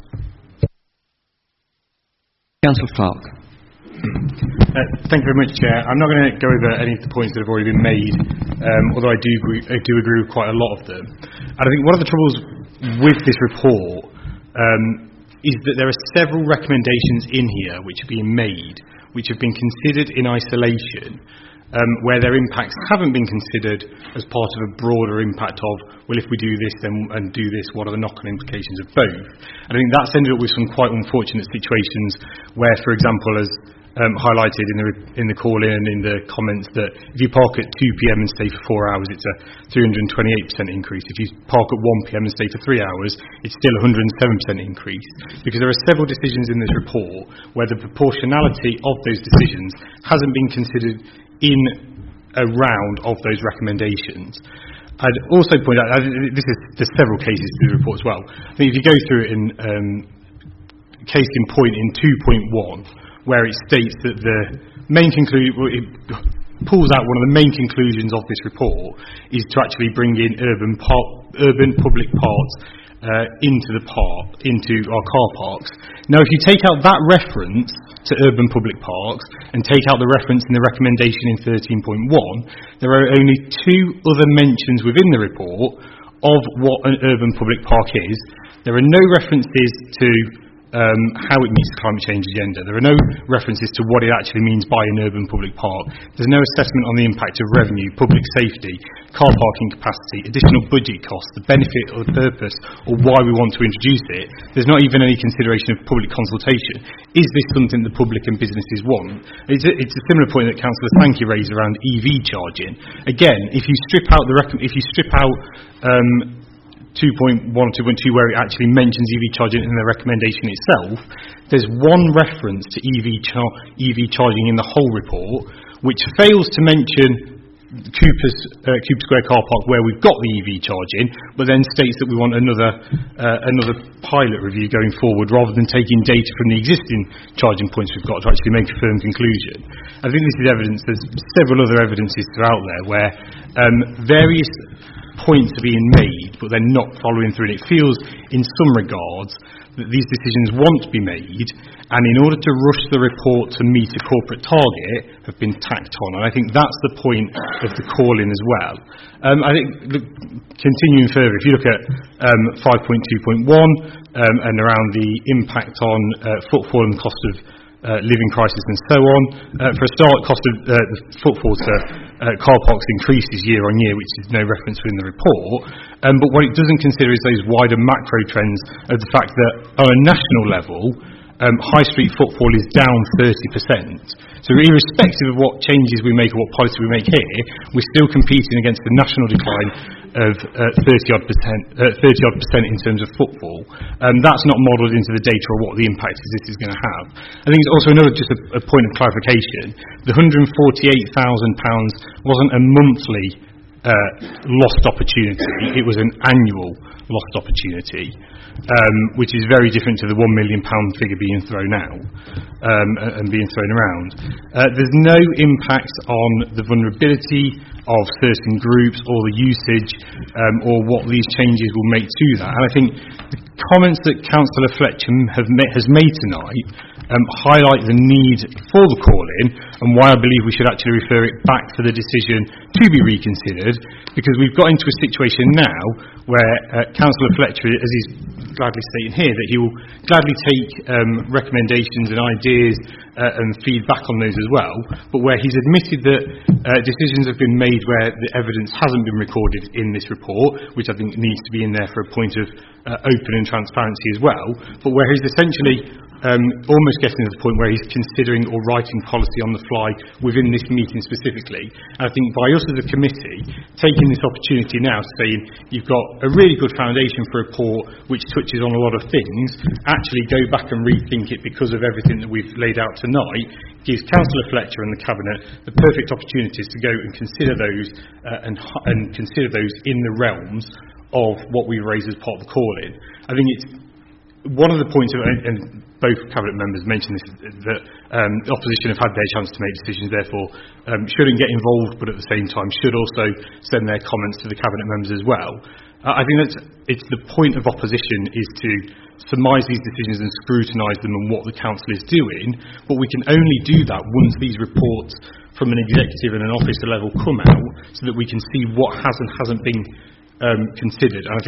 Councillor Clark. Thank you very much, Chair. I'm not going to go over any of the points that have already been made, although I do agree with quite a lot of them. And I think one of the troubles with this report is that there are several recommendations in here which are being made, which have been considered in isolation, where their impacts haven't been considered as part of a broader impact of, well, if we do this then and do this, what are the knock-on implications of both? And I think that's ended up with some quite unfortunate situations where, for example, as highlighted in the call-in and in the comments, that if you park at 2 p.m. and stay for 4 hours, it's a 328% increase. If you park at 1 p.m. and stay for 3 hours, it's still a 107% increase. Because there are several decisions in this report where the proportionality of those decisions hasn't been considered in a round of those recommendations. I'd also point out, there's several cases through the report as well. I think if you go through it in case in point in 2.1, where it states that the main conclusion, it pulls out one of the main conclusions of this report is to actually bring in urban public parts into our car parks. Now, if you take out that reference to urban public parks and take out the reference in the recommendation in 13.1, there are only 2 other mentions within the report of what an urban public park is. There are no references to how it meets the climate change agenda. There are no references to what it actually means by an urban public park. There's no assessment on the impact of revenue, public safety, car parking capacity, additional budget costs, the benefit or the purpose, or why we want to introduce it. There's not even any consideration of public consultation. Is this something the public and businesses want? It's a similar point that Councillor Sankey raised around EV charging. Again, if you strip out 2.1 or 2.2 where it actually mentions EV charging in the recommendation itself, there's one reference to EV charging in the whole report, which fails to mention Cooper Square car park where we've got the EV charging, but then states that we want another pilot review going forward rather than taking data from the existing charging points we've got to actually make a firm conclusion. I think this is evidence. There's several other evidences throughout there where various points are being made, but they're not following through. And it feels, in some regards, that these decisions want to be made, and in order to rush the report to meet a corporate target, have been tacked on. And I think that's the point of the call-in as well. I think, continuing further, if you look at 5.2.1 and around the impact on footfall and cost of living crisis and so on. For a start, cost of the footfall to car parks increases year on year, which is no reference within the report. But what it doesn't consider is those wider macro trends of the fact that on a national level, high street footfall is down 30%. So irrespective of what changes we make or what policy we make here, we're still competing against the national decline of 30-odd percent in terms of footfall. That's not modelled into the data or what the impact this is going to have. I think it's also just a point of clarification. The £148,000 wasn't a monthly lost opportunity, it was an annual lost opportunity, which is very different to the £1 million figure being thrown out and being thrown around. There's no impact on the vulnerability of certain groups or the usage or what these changes will make to that. And I think the comments that Councillor Fletcher has made tonight highlight the need for the call-in and why I believe we should actually refer it back for the decision to be reconsidered, because we've got into a situation now where Councillor Fletcher, as he's gladly stating here, that he will gladly take recommendations and ideas and feedback on those as well, but where he's admitted that decisions have been made where the evidence hasn't been recorded in this report, which I think needs to be in there for a point of open and transparency as well, but where he's essentially almost getting to the point where he's considering or writing policy on the fly within this meeting specifically. And I think by us as a committee taking this opportunity now, saying you've got a really good foundation for a report which touches on a lot of things, actually go back and rethink it because of everything that we've laid out tonight, gives Councillor Fletcher and the Cabinet the perfect opportunities to go and consider those and consider those in the realms of what we raise as part of the call-in. I think it's one of the points, and both Cabinet members mentioned this, that the opposition have had their chance to make decisions, therefore shouldn't get involved, but at the same time should also send their comments to the Cabinet members as well. I think it's the point of opposition is to surmise these decisions and scrutinise them and what the Council is doing, but we can only do that once these reports from an executive and an officer level come out, so that we can see what has and hasn't been considered. And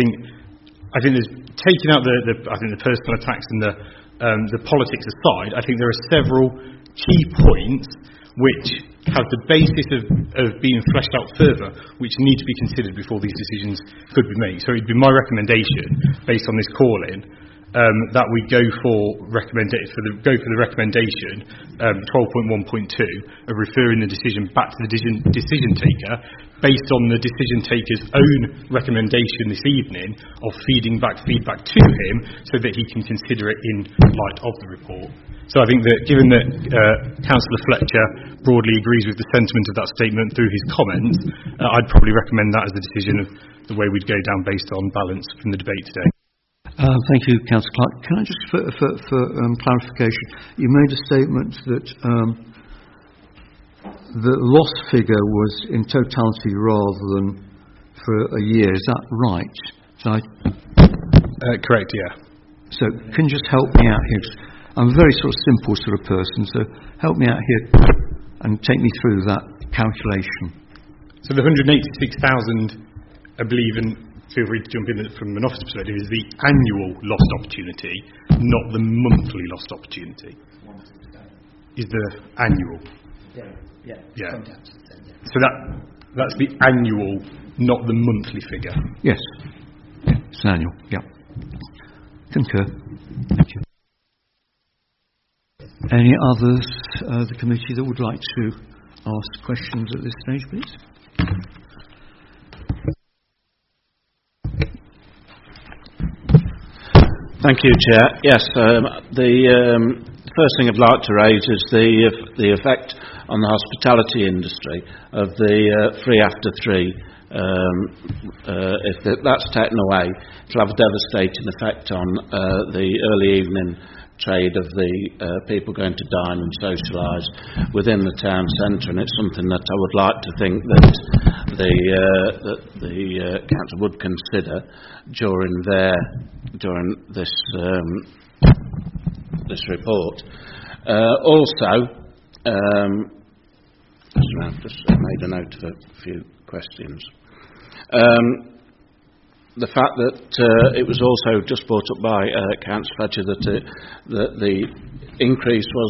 I think there's taking out the personal attacks and the politics aside, I think there are several key points which have the basis of being fleshed out further, which need to be considered before these decisions could be made. So it'd be my recommendation, based on this call-in, that we go for the recommendation 12.1.2 of referring the decision back to the decision taker, based on the decision taker's own recommendation this evening of feeding back feedback to him, so that he can consider it in light of the report. So I think that, given that Councillor Fletcher broadly agrees with the sentiment of that statement through his comments, I'd probably recommend that as the decision of the way we'd go down based on balance from the debate today. Thank you, Councillor Clark. Can I just, for clarification, you made a statement that the loss figure was in totality rather than for a year. Is that right? Correct, yeah. So can you just help me out here? I'm a very sort of simple sort of person, so help me out here and take me through that calculation. So the 186,000, I believe, and feel free to jump in from an office perspective, is the annual lost opportunity, not the monthly lost opportunity. Is the annual. Yeah. So that's the annual, not the monthly figure. Yes. It's annual. Yeah. Concur. Thank you. Any others, the committee, that would like to ask questions at this stage, please? Thank you, Chair. Yes, the first thing I'd like to raise is the effect on the hospitality industry of the 3 after 3. If that's taken away, it'll have a devastating effect on the early evening trade of the people going to dine and socialise within the town centre, and it's something that I would like to think that the council would consider during this report. Also, I've just made a note of a few questions. The fact that it was also just brought up by Councillor Fletcher that the increase was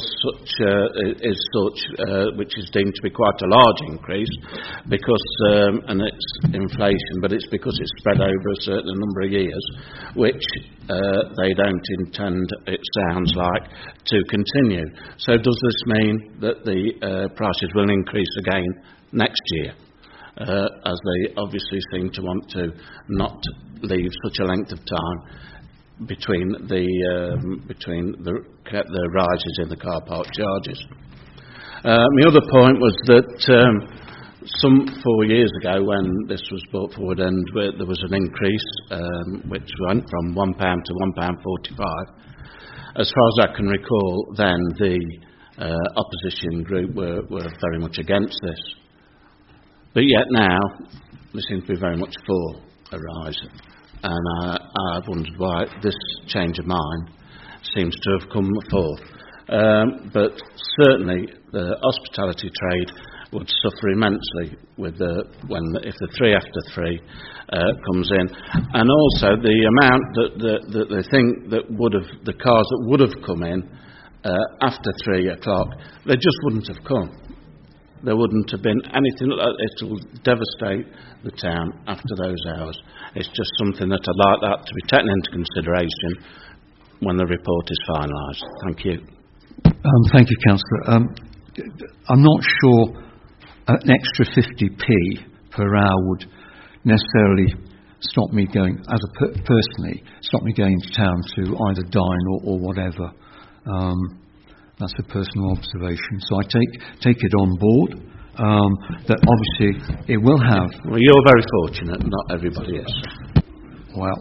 which is deemed to be quite a large increase, because and it's inflation, but it's because it's spread over a certain number of years, which they don't intend, it sounds like, to continue. So does this mean that the prices will increase again next year? As they obviously seem to want to not leave such a length of time between the rises in the car park charges. My other point was that some 4 years ago, when this was brought forward, and there was an increase which went from £1 to £1.45. As far as I can recall, then the opposition group were very much against this. But yet now, they seem to be very much for a rise. And I've wondered why this change of mind seems to have come forth. But certainly the hospitality trade would suffer immensely with if the 3 after 3 comes in. And also the amount that they think that the cars that would have come in after 3 o'clock, they just wouldn't have come. There wouldn't have been anything like that. It will devastate the town after those hours. It's just something that I'd like that to be taken into consideration when the report is finalised. Thank you. Thank you, Councillor. I'm not sure an extra 50p per hour would necessarily stop me going, personally, stop me going to town to either dine or whatever. That's a personal observation. So I take it on board. That obviously it will have. Well, you're very fortunate. Not everybody is. Well,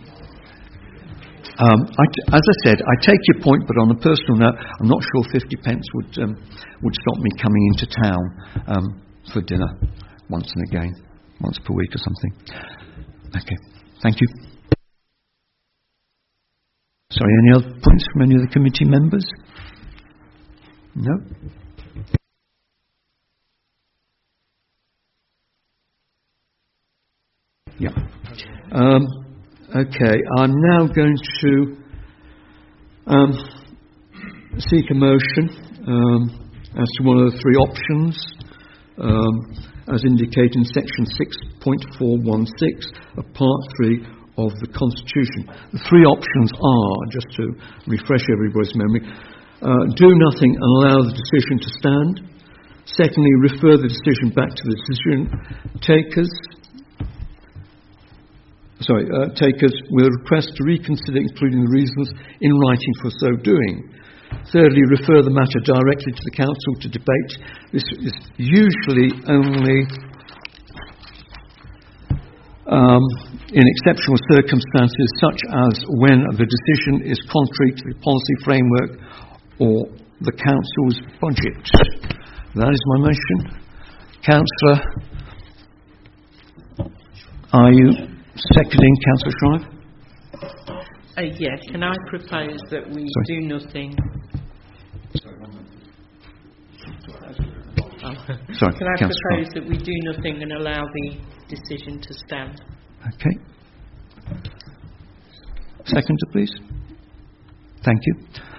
as I said, I take your point, but on a personal note, I'm not sure 50 pence would stop me coming into town for dinner once per week or something. Okay, thank you. Sorry, any other points from any of the committee members? No? Yeah. Okay, I'm now going to seek a motion as to one of the 3 options as indicated in section 6.416 of part 3 of the Constitution. The 3 options are, just to refresh everybody's memory, do nothing and allow the decision to stand. Secondly, refer the decision back to the decision takers. Takers will request to reconsider, including the reasons in writing for so doing. Thirdly, refer the matter directly to the council to debate. This is usually only in exceptional circumstances, such as when the decision is contrary to the policy framework or the council's budget. That is my motion. Councillor, are you seconding Councillor Shrive? Yes. Can I propose that we do nothing? Sorry, Can I propose that we do nothing and allow the decision to stand? Okay. Seconder, please. Thank you.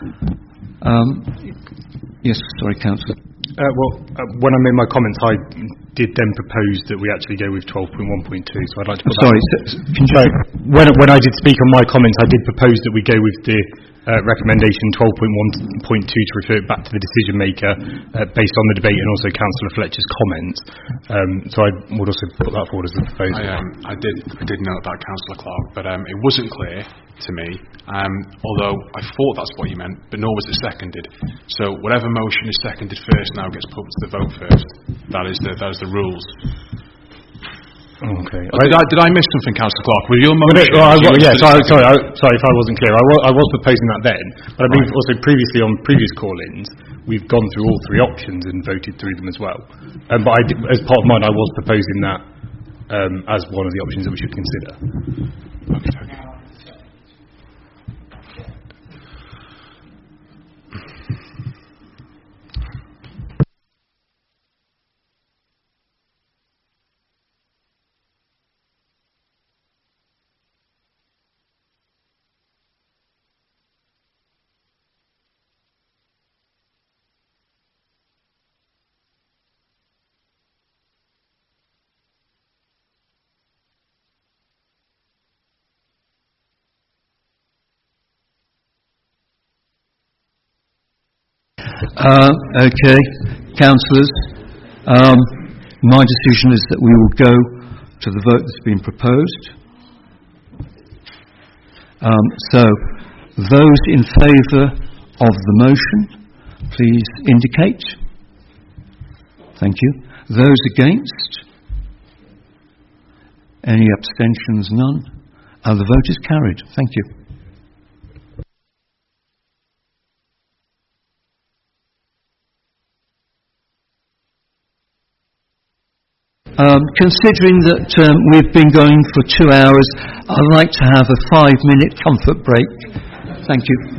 Yes, sorry, Councillor. When I made my comments, I did then propose that we actually go with 12.1.2. So I'd like to put when I did speak on my comments, I did propose that we go with the recommendation 12.1.2 to refer it back to the decision maker based on the debate and also Councillor Fletcher's comments. So I would also put that forward as a proposal. I did note that, Councillor Clark, but it wasn't clear to me, although I thought that's what you meant, but nor was it seconded. So whatever motion is seconded first now gets put to the vote first. That is the rules. Okay. Did I miss something, Councillor Clark? With your motion? Sorry if I wasn't clear. I was proposing that then, but I believe also previously on previous call-ins, we've gone through all three options and voted through them as well. But as part of mine, I was proposing that as one of the options that we should consider. Okay. Okay, councillors, my decision is that we will go to the vote that's been proposed. So, those in favour of the motion, please indicate. Thank you. Those against? Any abstentions? None. The vote is carried. Thank you. Considering that we've been going for 2 hours, I'd like to have a 5-minute comfort break. Thank you.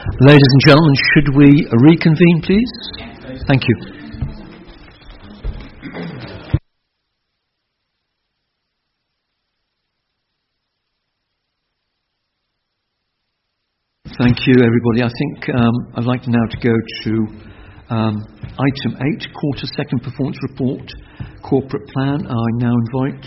Ladies and gentlemen, should we reconvene, please? Thank you. Thank you, everybody. I think I'd like now to go to item 8, quarter second performance report, corporate plan. I now invite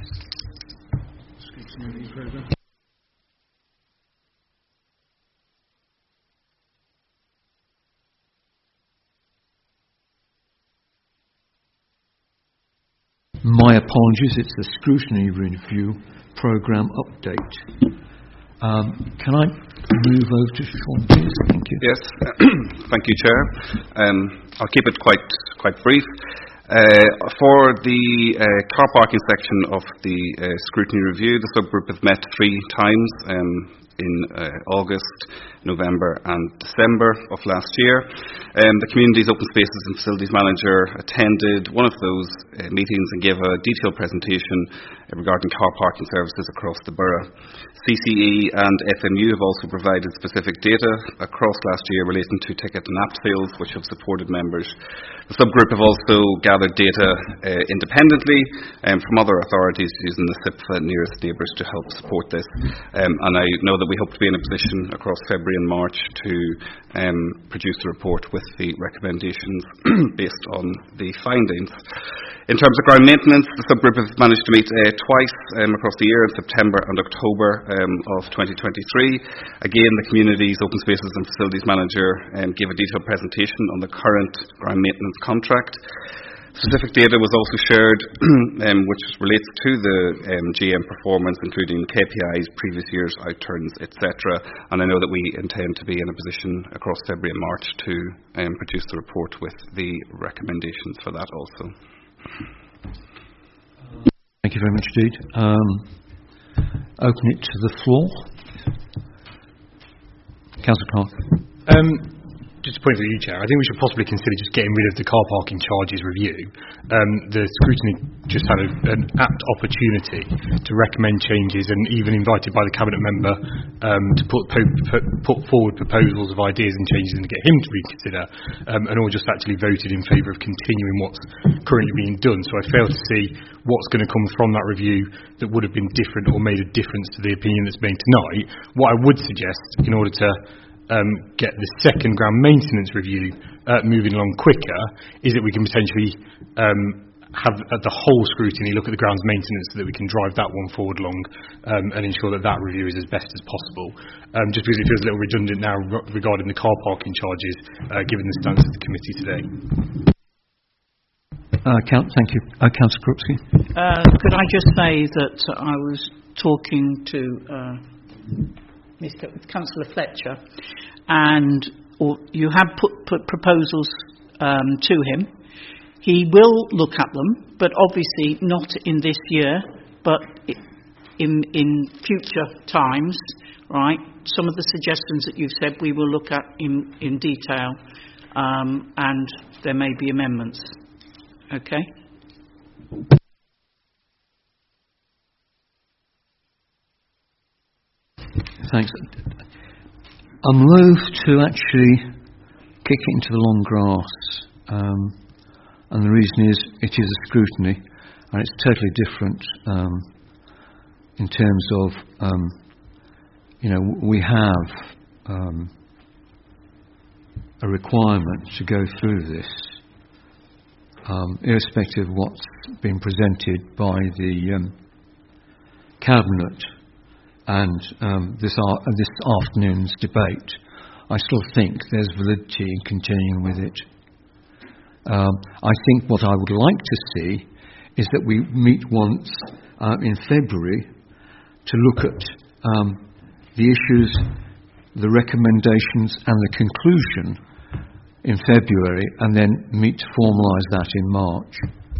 my apologies, it's the scrutiny review programme update. Can I move over to Sean, please? Thank you. Yes, thank you, Chair. I'll keep it quite brief. For the car parking section of the scrutiny review, the subgroup has met 3 times in August, November and December of last year. The Communities, Open Spaces and Facilities Manager attended one of those meetings and gave a detailed presentation regarding car parking services across the borough. CCE and FMU have also provided specific data across last year relating to ticket and app sales, which have supported members. The subgroup have also gathered data independently from other authorities using the SIPFA nearest neighbours to help support this. And I know that we hope to be in a position across February and March to produce a report with the recommendations based on the findings. In terms of ground maintenance, the subgroup has managed to meet twice across the year in September and October of 2023. Again, the Communities, Open Spaces and Facilities Manager gave a detailed presentation on the current ground maintenance contract. Specific data was also shared which relates to the GM performance, including KPIs, previous years' outturns, etc. And I know that we intend to be in a position across February and March to produce the report with the recommendations for that also. Thank you very much indeed. Open it to the floor. Councillor Clark. Just a point for you, Chair. I think we should possibly consider just getting rid of the car parking charges review. The scrutiny just had an apt opportunity to recommend changes and even invited by the Cabinet member to put forward proposals of ideas and changes and to get him to reconsider, and all just actually voted in favour of continuing what's currently being done. So I fail to see what's going to come from that review that would have been different or made a difference to the opinion that's made tonight. What I would suggest, in order to get the second ground maintenance review moving along quicker, is that we can potentially have the whole scrutiny look at the grounds maintenance so that we can drive that one forward along and ensure that that review is as best as possible. Just because it feels a little redundant now regarding the car parking charges, given the stance of the committee today. Thank you. Councillor Krupski. Could I just say that I was talking to Councillor Fletcher, and you have put proposals to him. He will look at them, but obviously not in this year, but in future times, right? Some of the suggestions that you've said we will look at in detail, and there may be amendments. Okay? Thanks. I'm loath to actually kick it into the long grass, and the reason is it is a scrutiny, and it's totally different in terms of, we have a requirement to go through this, irrespective of what's been presented by the Cabinet. And this afternoon's debate, I still think there's validity in continuing with it. I think what I would like to see is that we meet once in February to look at the issues, the recommendations and the conclusion in February, and then meet to formalise that in March.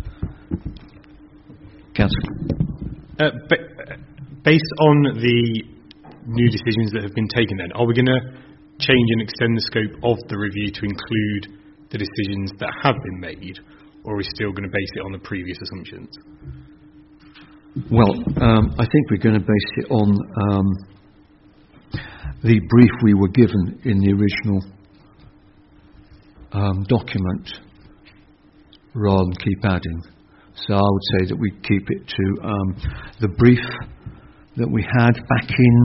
Councillor. Based on the new decisions that have been taken then, are we going to change and extend the scope of the review to include the decisions that have been made, or are we still going to base it on the previous assumptions? Well, I think we're going to base it on the brief we were given in the original document, rather than keep adding. So I would say that we keep it to the brief that we had back in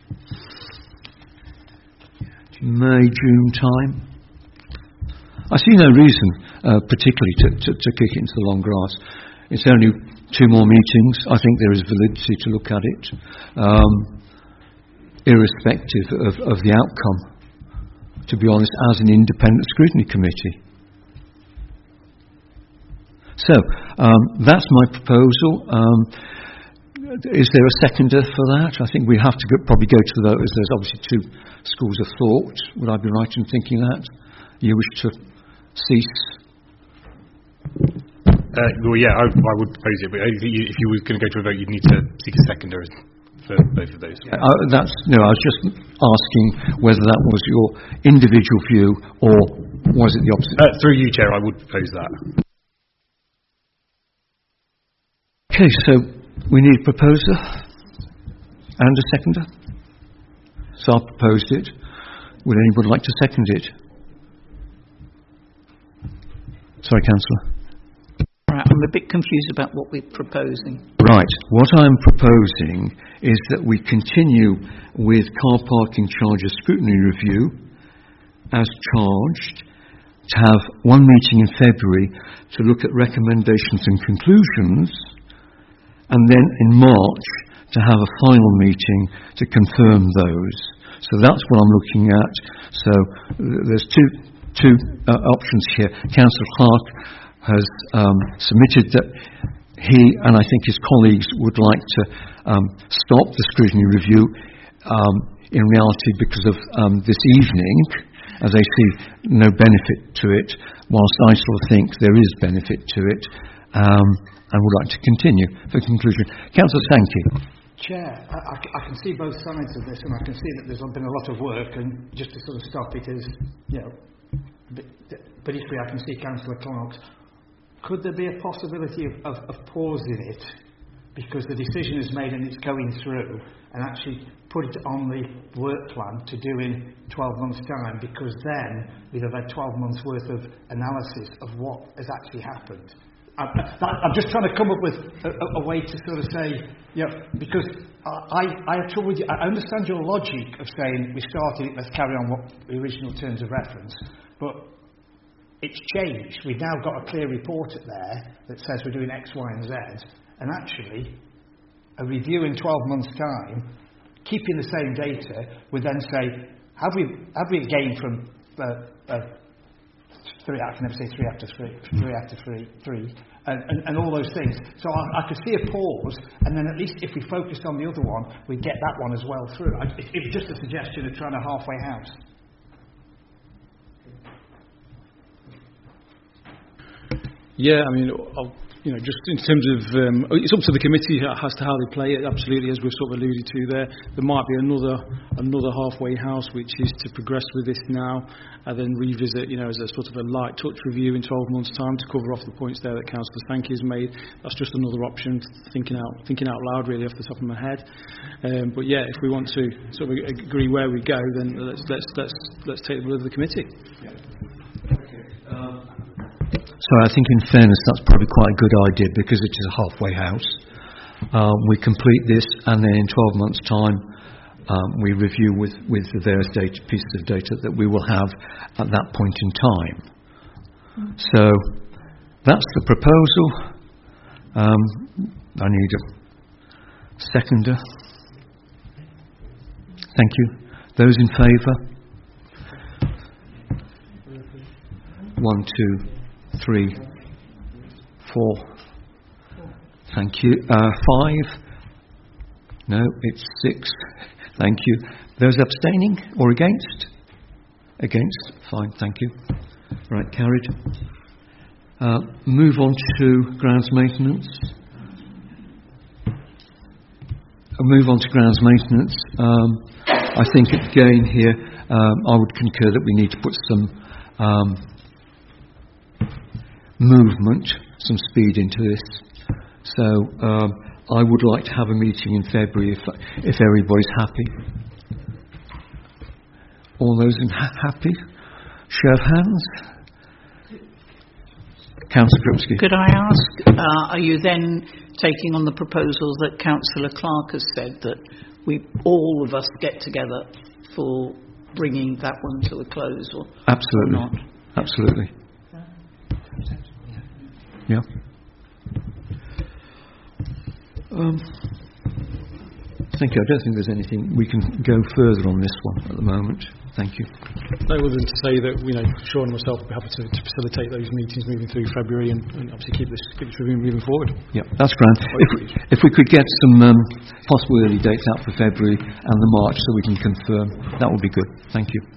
May, June time. I see no reason particularly to kick it into the long grass. It's only 2 more meetings. I think there is validity to look at it, irrespective of the outcome, to be honest, as an independent scrutiny committee. So, that's my proposal. Is there a seconder for that? I think we have to probably go to the vote, as there's obviously 2 schools of thought. Would I be right in thinking that? You wish to cease? Well, yeah, I would propose it, but if you were going to go to a vote, you'd need to seek a seconder for both of those. I was just asking whether that was your individual view, or was it the opposite? Through you, Chair, I would propose that. Okay, so we need a proposer and a seconder. So I've proposed it. Would anyone like to second it? Sorry, Councillor. Right, I'm a bit confused about what we're proposing. Right, what I'm proposing is that we continue with car parking charges scrutiny review as charged, to have 1 meeting in February to look at recommendations and conclusions, and then in March to have a final meeting to confirm those. So that's what I'm looking at. So there's two options here. Councillor Clark has submitted that he and I think his colleagues would like to stop the scrutiny review in reality because of this evening, as they see no benefit to it, whilst I sort of think there is benefit to it, and would like to continue. For conclusion, Councillor Sankey. Chair, I can see both sides of this, and I can see that there's been a lot of work, and just to sort of stop it is, but equally I can see Councillor Clark's. Could there be a possibility of pausing it because the decision is made and it's going through, and actually put it on the work plan to do in 12 months' time, because then we'd have had 12 months' worth of analysis of what has actually happened? I'm just trying to come up with a way to sort of say, because I have trouble with you. I understand your logic of saying we started it, let's carry on what the original terms of reference, but it's changed. We've now got a clear report there that says we're doing X, Y and Z, and actually a review in 12 months' time, keeping the same data, would then say, have we gained from 3, I can never say 3 after 3, and all those things. So I could see a pause, and then at least if we focused on the other one, we'd get that one as well through. It was just a suggestion of trying a halfway house. Yeah, I mean, just in terms of, it's up to the committee as to how they play it, absolutely, as we've sort of alluded to there. There might be another halfway house, which is to progress with this now, and then revisit, as a sort of a light touch review in 12 months' time to cover off the points there that Councillor Sankey has made. That's just another option, thinking out loud, really, off the top of my head. But yeah, if we want to sort of agree where we go, then let's take the will of the committee. Yeah. So I think in fairness that's probably quite a good idea, because it is a halfway house. We complete this, and then in 12 months' time we review with the various pieces of data that we will have at that point in time. So that's the proposal. I need a seconder. Thank you. Those in favour? 1, 2, 3, 4. Thank you. 5. No, it's 6. Thank you. Those abstaining or against? Against. Fine. Thank you. Right. Carried. Move on to grounds maintenance. Move on to grounds maintenance. I think again here I would concur that we need to put some movement, some speed into this. So I would like to have a meeting in February if everybody's happy. All those happy? Show of hands. Councillor Gripsky. Could I ask, are you then taking on the proposal that Councillor Clark has said, that all of us get together for bringing that one to a close? Or absolutely. Or not? Absolutely. Yeah. Thank you. I don't think there's anything we can go further on this one at the moment. Thank you. No other than to say that Sean and myself will be happy to facilitate those meetings moving through February and obviously keep this review moving forward. Yeah, that's grand. If we could get some possible early dates out for February and the March so we can confirm, that would be good. Thank you.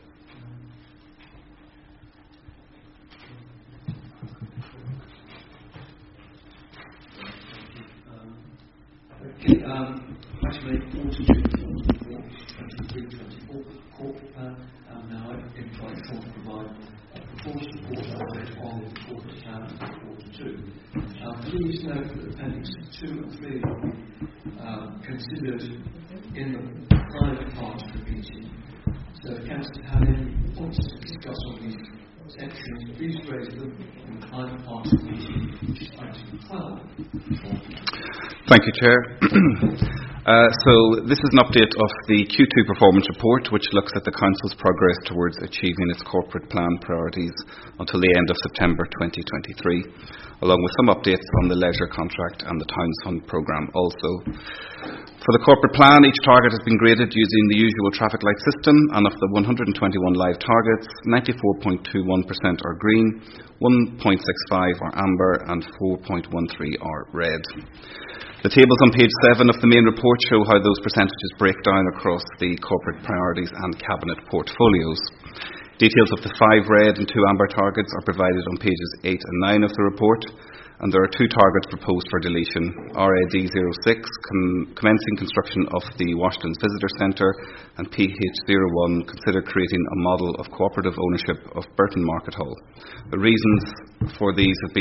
Actually, 42, 23, 24 corporate plan, and now in trying to provide a performance report update on the corporate plan for quarter 2. Please note that Appendix 2 and 3 will be considered in the private part of the meeting. So if Councillors have any points to discuss on these sections, please raise them in the private part of the meeting, which is item 12. Thank you, Chair. So this is an update of the Q2 performance report, which looks at the Council's progress towards achieving its corporate plan priorities until the end of September 2023, along with some updates on the leisure contract and the Towns Fund programme also. For the corporate plan, each target has been graded using the usual traffic light system, and of the 121 live targets, 94.21% are green, 1.65 are amber, and 4.13 are red. The tables on page 7 of the main report show how those percentages break down across the corporate priorities and cabinet portfolios. Details of the 5 red and 2 amber targets are provided on pages 8 and 9 of the report, and there are 2 targets proposed for deletion. RAD06, commencing construction of the Washington's Visitor Centre, and PH01, consider creating a model of cooperative ownership of Burton Market Hall. The reasons these have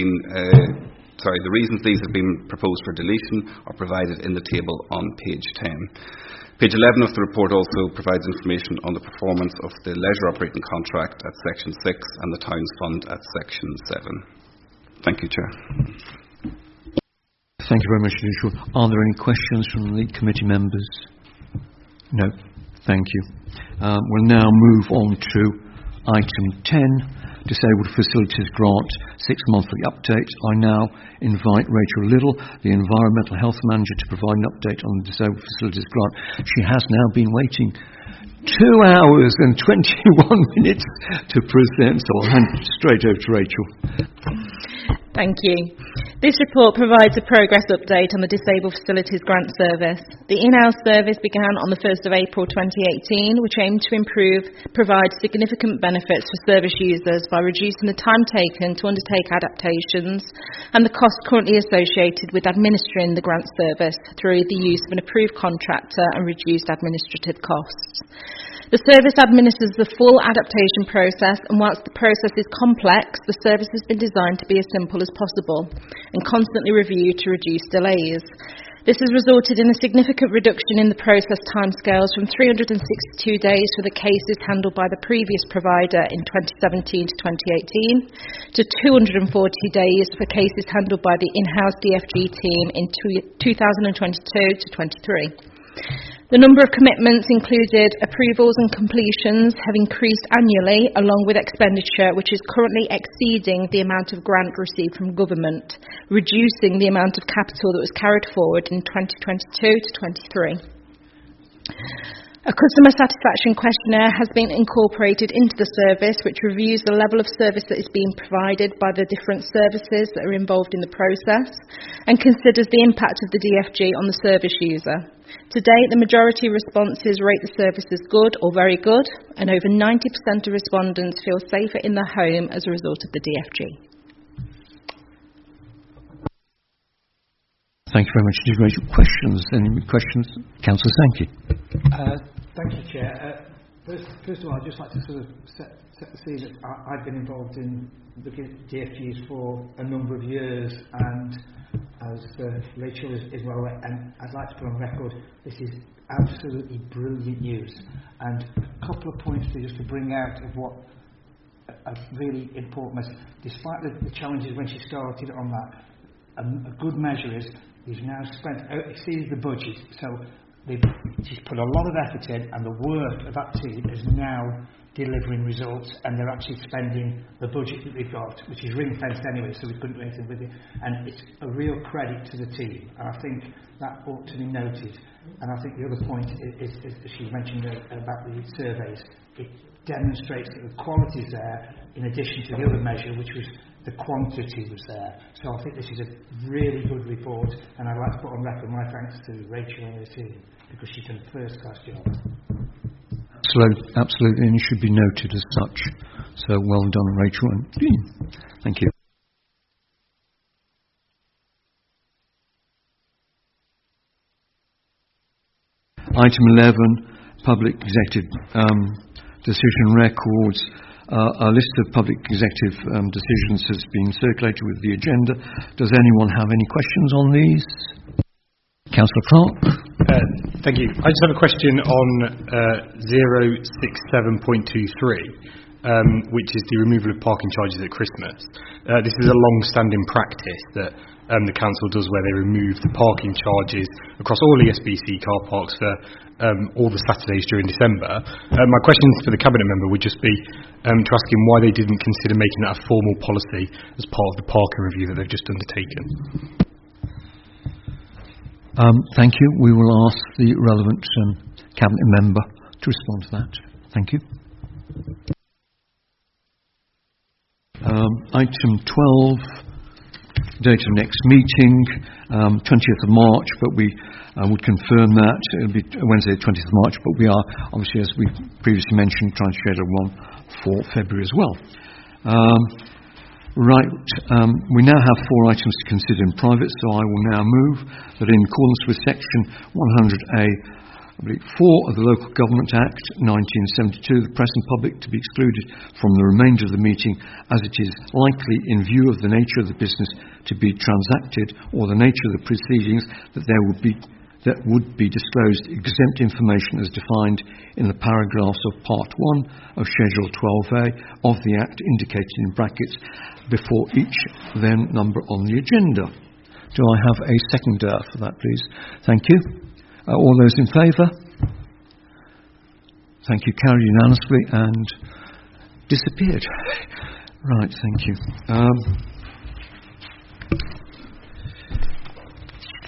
been proposed for deletion are provided in the table on page 10. Page 11 of the report also provides information on the performance of the leisure operating contract at section 6 and the Towns Fund at section 7. Thank you, Chair. Thank you very much, Joshua. Are there any questions from the committee members? No. Thank you. We'll now move on to item 10, Disabled Facilities Grant 6-monthly update. I now invite Rachel Liddle, the Environmental Health Manager, to provide an update on the Disabled Facilities Grant. She has now been waiting 2 hours and 21 minutes to present, so I'll hand straight over to Rachel. Thank you. This report provides a progress update on the Disabled Facilities Grant Service. The in-house service began on the 1st of April 2018, which aimed to provide significant benefits for service users by reducing the time taken to undertake adaptations and the cost currently associated with administering the grant service through the use of an approved contractor and reduced administrative costs. The service administers the full adaptation process, and whilst the process is complex, the service has been designed to be as simple as possible and constantly reviewed to reduce delays. This has resulted in a significant reduction in the process timescales from 362 days for the cases handled by the previous provider in 2017 to 2018 to 240 days for cases handled by the in-house DFG team in 2022 to 23. The number of commitments included approvals and completions have increased annually, along with expenditure, which is currently exceeding the amount of grant received from government, reducing the amount of capital that was carried forward in 2022 to 23. A customer satisfaction questionnaire has been incorporated into the service, which reviews the level of service that is being provided by the different services that are involved in the process and considers the impact of the DFG on the service user. To date, the majority of responses rate the service as good or very good, and over 90% of respondents feel safer in their home as a result of the DFG. Thank you very much. Did you raise your questions? Any questions? Councillor Sankey. Thank you, Chair. First of all, I'd just like to sort of set the scene that I've been involved in looking at DFGs for a number of years, and as Rachel is well aware, and I'd like to put on record, this is absolutely brilliant news. And a couple of points just to bring out of what a really important message. Despite the challenges when she started on that, a good measure is he's now exceeded the budget. So she's put a lot of effort in, and the work of that team is now delivering results, and they're actually spending the budget that we've got, which is ring-fenced anyway, so we couldn't do anything with it. And it's a real credit to the team, and I think that ought to be noted. And I think the other point is she mentioned about the surveys. It demonstrates that the quality is there, in addition to the other measure, which was the quantity was there. So I think this is a really good report, and I'd like to put on record my thanks to Rachel and her team, because she's done a first-class job. Absolutely, and it should be noted as such. So well done, Rachel and Dean. Thank you. Item 11, Public Executive Decision Records. A list of public executive decisions has been circulated with the agenda. Does anyone have any questions on these? Councillor Clark. Thank you. I just have a question on 067.23, which is the removal of parking charges at Christmas. This is a long-standing practice that the council does, where they remove the parking charges across all ESBC car parks for all the Saturdays during December. My questions for the Cabinet member would just be to ask him why they didn't consider making that a formal policy as part of the parking review that they've just undertaken. Thank you. We will ask the relevant Cabinet member to respond to that. Thank you. Item 12, date of next meeting, 20th of March, but we would confirm that. It'll be Wednesday, 20th of March, but we are, obviously, as we previously mentioned, trying to schedule one for February as well. We now have 4 items to consider in private, so I will now move that in accordance with Section 100A, 4 of the Local Government Act 1972, the press and public to be excluded from the remainder of the meeting, as it is likely, in view of the nature of the business to be transacted or the nature of the proceedings, that would be disclosed exempt information as defined in the paragraphs of Part 1 of Schedule 12A of the Act, indicated in brackets before each then number on the agenda. Do I have a seconder for that, please? Thank you. All those in favour? Thank you. Carried unanimously and disappeared. Right, thank you.